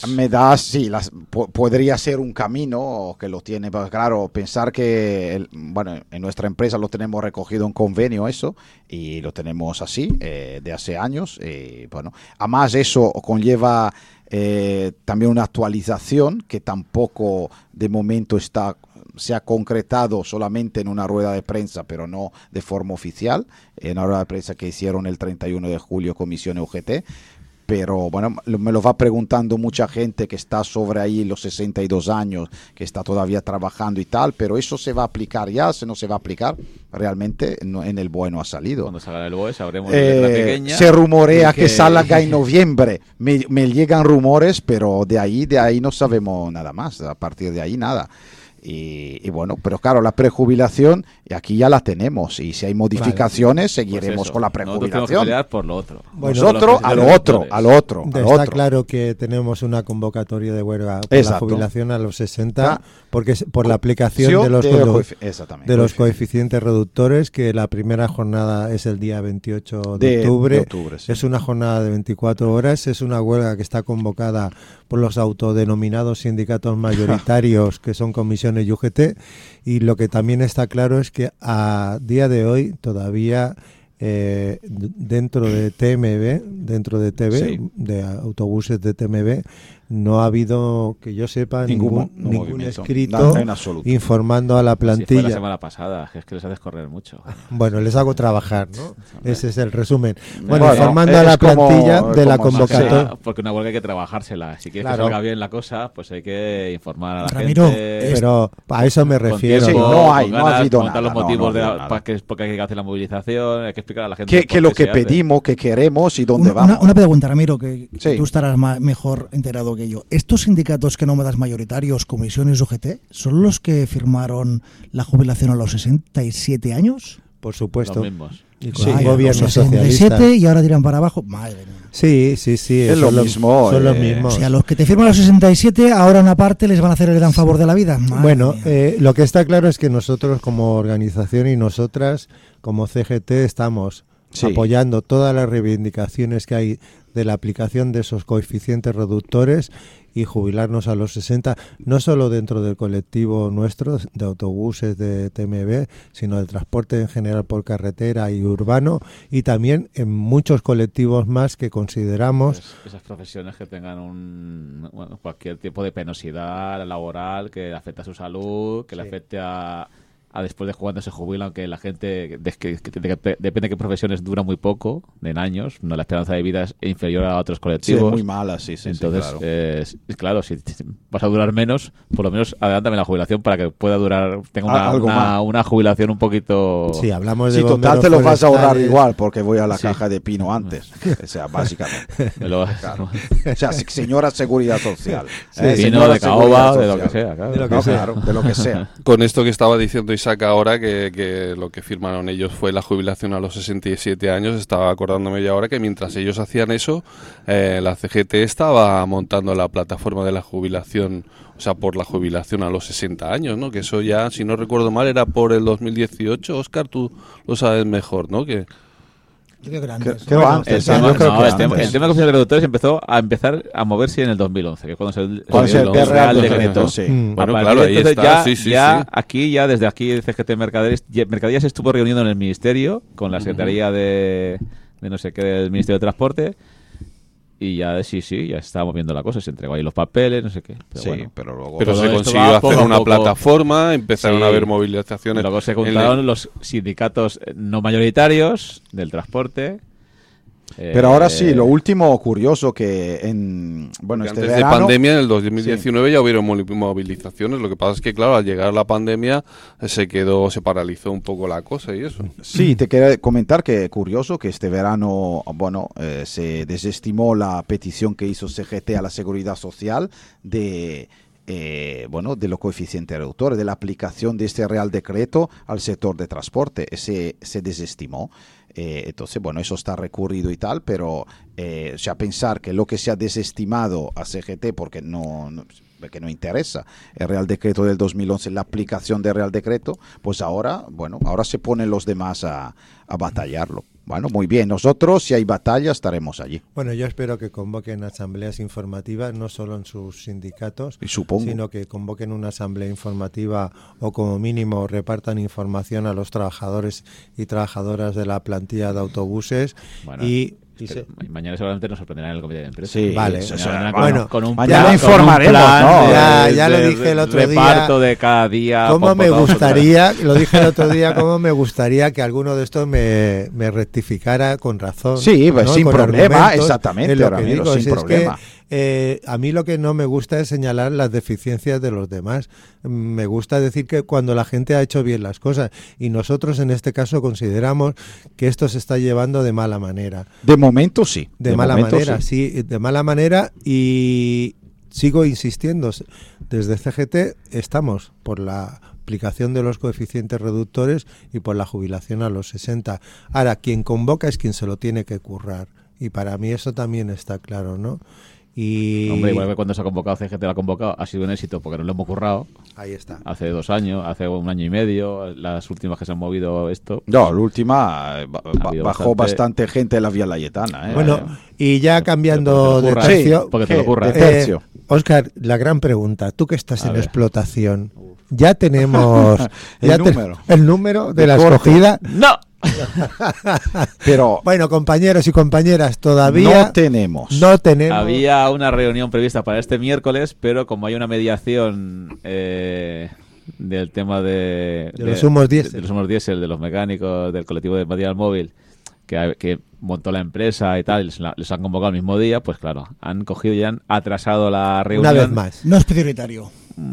Podría ser un camino que lo tiene, pero claro, pensar que en nuestra empresa lo tenemos recogido en convenio eso y lo tenemos así de hace años. Además eso conlleva también una actualización que tampoco de momento se ha concretado solamente en una rueda de prensa, pero no de forma oficial, en una rueda de prensa que hicieron el 31 de julio Comisión UGT. Pero bueno, me lo va preguntando mucha gente que está sobre ahí los 62 años, que está todavía trabajando y tal, pero eso se va a aplicar ya, no se va a aplicar, realmente en el BOE no ha salido.
Cuando salga el BOE sabremos de letra pequeña.
Se rumorea que salga en noviembre, me llegan rumores, pero de ahí no sabemos nada más, a partir de ahí nada. Y bueno, pero claro, la prejubilación aquí ya la tenemos y si hay modificaciones seguiremos con la prejubilación.
Nosotros tenemos que pelear por lo otro.
Nosotros a lo otro.
Está claro que tenemos una convocatoria de huelga por la jubilación a los 60 porque es por la aplicación de los coeficientes reductores, que la primera jornada es el día 28 de octubre.
Sí.
Es una jornada de 24 horas, es una huelga que está convocada por los autodenominados sindicatos mayoritarios que son comisiones y UGT, y lo que también está claro es que a día de hoy todavía dentro de TMB, de autobuses de TMB, no ha habido, que yo sepa, ningún escrito informando a la plantilla.
Si fue la semana pasada, es que les haces correr mucho.
Bueno, les hago trabajar, ¿no? Ese es el resumen. Bueno, informando a la plantilla de la convocatoria.
Porque una huelga hay que trabajársela. Si quieres que salga bien la cosa, pues hay que informar a la
Ramiro,
gente.
Pero a eso me refiero.
No ha habido
nada.
Los
motivos porque hay que hacer la movilización, hay que explicar a la gente.
Que lo que pedimos, que queremos y dónde vamos.
Una pregunta, Ramiro, que tú estarás mejor enterado que yo. ¿Estos sindicatos que nómadas mayoritarios, comisiones UGT, son los que firmaron la jubilación a los 67 años?
Por supuesto.
Los mismos.
Y con un gobierno 67
socialista. Y ahora tiran para abajo. Madre mía.
Sí.
Es lo mismo.
Son los mismos.
O sea, los que te firman a los 67, ahora una parte les van a hacer el gran favor de la vida.
Bueno, lo que está claro es que nosotros como organización y nosotras como CGT estamos apoyando todas las reivindicaciones que hay de la aplicación de esos coeficientes reductores y jubilarnos a los 60, no solo dentro del colectivo nuestro de autobuses de TMB, sino del transporte en general por carretera y urbano, y también en muchos colectivos más que consideramos...
Esas profesiones que tengan cualquier tipo de penosidad laboral que afecte a su salud, que le afecte a después de cuando se jubilan, que la gente, depende de qué profesiones, dura muy poco, en años, no, la esperanza de vida es inferior a otros colectivos.
Sí, es muy mala, sí.
Entonces, claro, si vas a durar menos, por lo menos adelántame la jubilación para que pueda durar, tenga una jubilación un poquito...
Sí, hablamos de
total te lo vas a ahorrar igual, porque voy a la caja de pino antes, o sea, básicamente. Claro. O sea, señora Seguridad Social.
Pino, de caoba, de lo que sea, claro.
De lo que sea.
Con esto que estaba diciendo Isaac, saca ahora que lo que firmaron ellos fue la jubilación a los 67 años. Estaba acordándome yo ahora que mientras ellos hacían eso, la CGT estaba montando la plataforma de la jubilación, o sea, por la jubilación a los 60 años, ¿no? Que eso ya, si no recuerdo mal, era por el 2018. Óscar, tú lo sabes mejor, ¿no? Que
Yo creo que antes.
El tema de coeficientes reductores empezó a moverse en el 2011, que es cuando se el Real Decreto.
Sí. Bueno, claro, ahí está.
Aquí ya desde aquí CGT Mercaderías se estuvo reuniendo en el Ministerio con la Secretaría de no sé qué del Ministerio de Transporte. Y ya ya estaba moviendo la cosa, se entregó ahí los papeles, no sé qué.
Pero luego se consiguió hacer una plataforma, empezaron a haber movilizaciones.
Luego se juntaron los sindicatos no mayoritarios del transporte.
Pero ahora sí, lo último curioso que
antes de pandemia, en el 2019 ya hubieron movilizaciones. Lo que pasa es que, claro, al llegar la pandemia se paralizó un poco la cosa y eso.
Sí, te quería comentar que curioso que este verano, se desestimó la petición que hizo CGT a la Seguridad Social de los coeficientes reductores, de la aplicación de este Real Decreto al sector de transporte. Se desestimó. Entonces, eso está recurrido y tal, pero pensar que lo que se ha desestimado a CGT porque no interesa el Real Decreto del 2011, la aplicación del Real Decreto, pues ahora se ponen los demás a batallarlo. Bueno, muy bien, nosotros si hay batalla estaremos allí.
Bueno, yo espero que convoquen asambleas informativas, no solo en sus sindicatos, sino que convoquen una asamblea informativa o como mínimo repartan información a los trabajadores y trabajadoras de la plantilla de autobuses
mañana seguramente nos sorprenderán en el comité de empresa.
Sí, vale.
Con un
mañana
plan,
informaremos.
Ya lo dije el otro día.
Reparto de cada día.
Cómo me gustaría, lo dije el otro día, cómo me gustaría que alguno de estos me rectificara con razón.
Sí, sin problema, exactamente.
Lo que digo
sin problema.
A mí lo que no me gusta es señalar las deficiencias de los demás. Me gusta decir que cuando la gente ha hecho bien las cosas, y nosotros en este caso consideramos que esto se está llevando de mala manera.
De momento sí.
De mala manera, y sigo insistiendo, desde CGT estamos por la aplicación de los coeficientes reductores y por la jubilación a los 60. Ahora, quien convoca es quien se lo tiene que currar, y para mí eso también está claro, ¿no?
Hombre, igual que cuando se ha convocado, CGT lo ha convocado, ha sido un éxito porque nos lo hemos currado.
Ahí está.
Hace 2 años, hace 1 año y medio, las últimas que se han movido esto.
No, la última bajó bastante gente en la Vía Layetana.
Bueno, y ya cambiando de tercio.
Porque te lo curra.
Óscar, la gran pregunta, tú que estás en explotación, ya tenemos el número de la escogida.
¡No!
Pero
bueno, compañeros y compañeras, todavía
no tenemos.
Había una reunión prevista para este miércoles, pero como hay una mediación del tema de
los humos
diésel, de los mecánicos, del colectivo de material móvil, que montó la empresa y tal, les han convocado el mismo día, pues claro, han cogido y han atrasado la reunión.
Una vez más.
No es prioritario.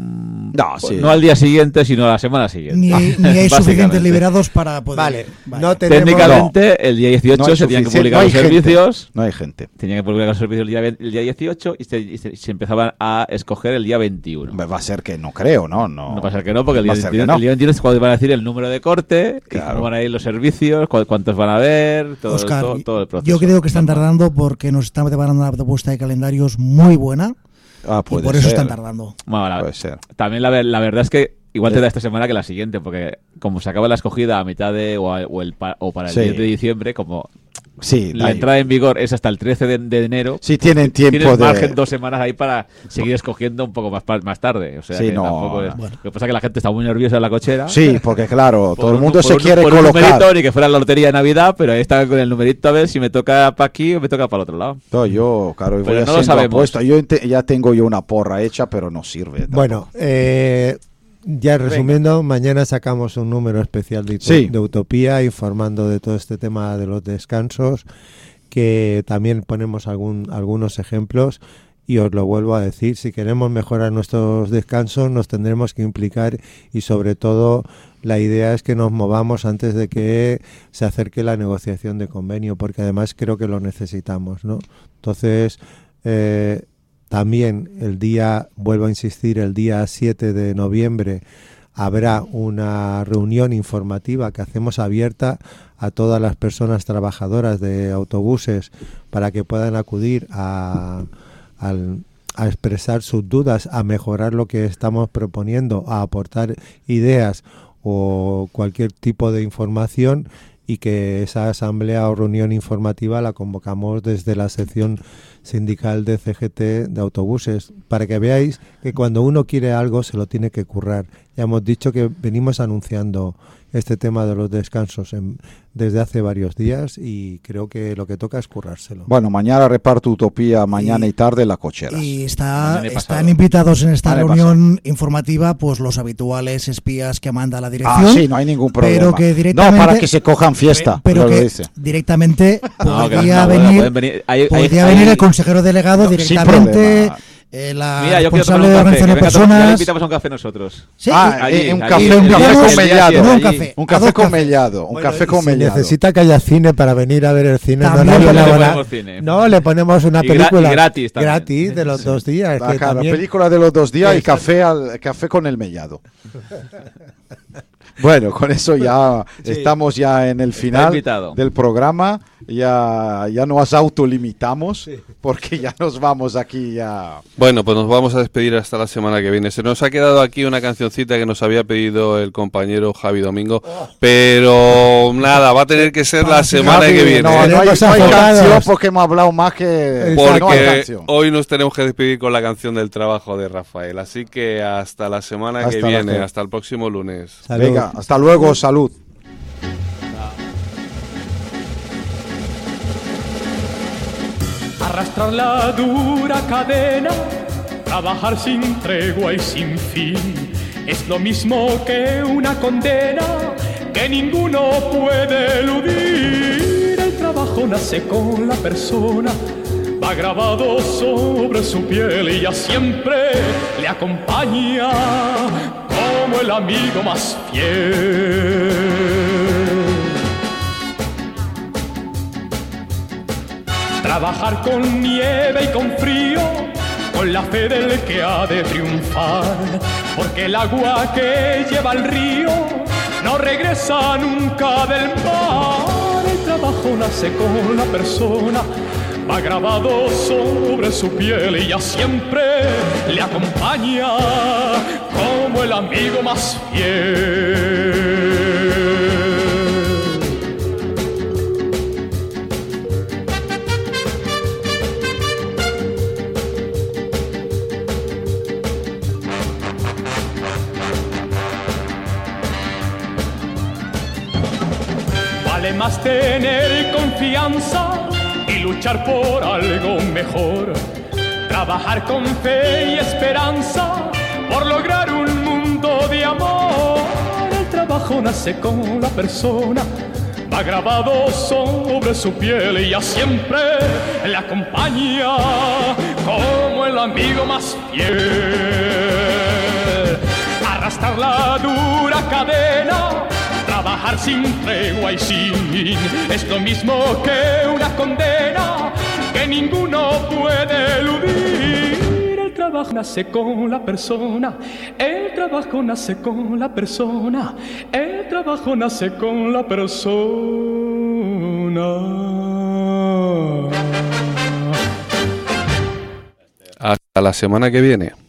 No al día siguiente, sino a la semana siguiente.
Ni hay suficientes liberados para poder.
No tenemos,
técnicamente, el día 18 se tenían que publicar los servicios.
No hay gente.
Tenían que publicar los servicios el día 18 y se empezaban a escoger el día 21.
Va a ser que no creo, ¿no?
No va a ser que no, porque el día 21 es cuando van a decir el número de corte, cómo van a ir los servicios, cuántos van a haber, todo el proceso.
Yo creo que están tardando porque nos están preparando una propuesta de calendarios muy buena.
Y
por eso están tardando.
Bueno,
puede ser.
También la verdad es que igual te da esta semana que la siguiente, porque como se acaba la escogida a mitad de o para el 10 de diciembre, como la entrada en vigor es hasta el 13 de enero.
Sí, tienen tiempo
tienes margen 2 semanas ahí para seguir escogiendo un poco más tarde. O sea,
sí,
que tampoco es. Bueno. Lo que pasa es que la gente está muy nerviosa en la cochera.
Sí, porque claro, todo el mundo se quiere colocar.
Un numerito, ni que fuera la lotería de Navidad, pero ahí está con el numerito a ver si me toca para aquí o me toca para el otro lado.
No, yo, claro, voy
no lo sabemos.
Ya tengo yo una porra hecha, pero no sirve. Tampoco.
Bueno, ya resumiendo, mañana sacamos un número especial de Utopía informando de todo este tema de los descansos, que también ponemos algunos ejemplos, y os lo vuelvo a decir, si queremos mejorar nuestros descansos nos tendremos que implicar, y sobre todo la idea es que nos movamos antes de que se acerque la negociación de convenio, porque además creo que lo necesitamos, ¿no? Entonces, también vuelvo a insistir, el día 7 de noviembre habrá una reunión informativa que hacemos abierta a todas las personas trabajadoras de autobuses para que puedan acudir a expresar sus dudas, a mejorar lo que estamos proponiendo, a aportar ideas o cualquier tipo de información, y que esa asamblea o reunión informativa la convocamos desde la sección sindical de CGT de autobuses, para que veáis que cuando uno quiere algo se lo tiene que currar. Ya hemos dicho que venimos anunciando este tema de los descansos desde hace varios días, y creo que lo que toca es currárselo.
Bueno, mañana reparto Utopía, mañana y tarde la cochera.
Y están invitados en esta reunión informativa pues los habituales espías que manda la dirección.
Sí, no hay ningún problema.
Pero que directamente,
no para que se cojan fiesta.
Pero que directamente podría venir el consejero delegado directamente. La responsable de organización de personas.
Ya le invitamos a un café nosotros.
¿Sí?
Un café con mellado.
Necesita que haya cine para venir a ver el cine. No, le ponemos una película
gratis
de los 2 días.
La película de los 2 días y café con el mellado. Bueno, con eso ya estamos ya en el final del programa. Ya nos autolimitamos porque ya nos vamos aquí ya.
Bueno, pues nos vamos a despedir hasta la semana que viene. Se nos ha quedado aquí una cancioncita que nos había pedido el compañero Javi Domingo, pero nada, va a tener que ser la semana que viene.
No hay canción porque hemos hablado más que...
Porque hoy nos tenemos que despedir con la canción del trabajo de Rafael. Así que hasta la semana que viene, hasta el próximo lunes.
Salud. Venga, hasta luego, salud.
Arrastrar la dura cadena, trabajar sin tregua y sin fin, es lo mismo que una condena que ninguno puede eludir. El trabajo nace con la persona, va grabado sobre su piel y ya siempre le acompaña como el amigo más fiel. Trabajar con nieve y con frío, con la fe del que ha de triunfar, porque el agua que lleva el río no regresa nunca del mar. El trabajo nace con la persona, va grabado sobre su piel y ya siempre le acompaña como el amigo más fiel. Vale más tener confianza y luchar por algo mejor, trabajar con fe y esperanza por lograr un mundo de amor. El trabajo nace con la persona, va grabado sobre su piel y ya siempre le acompaña como el amigo más fiel. Arrastrar la dura cadena, trabajar sin tregua y sin fin, es lo mismo que una condena que ninguno puede eludir. El trabajo nace con la persona, el trabajo nace con la persona, el trabajo nace con la persona.
Hasta la semana que viene.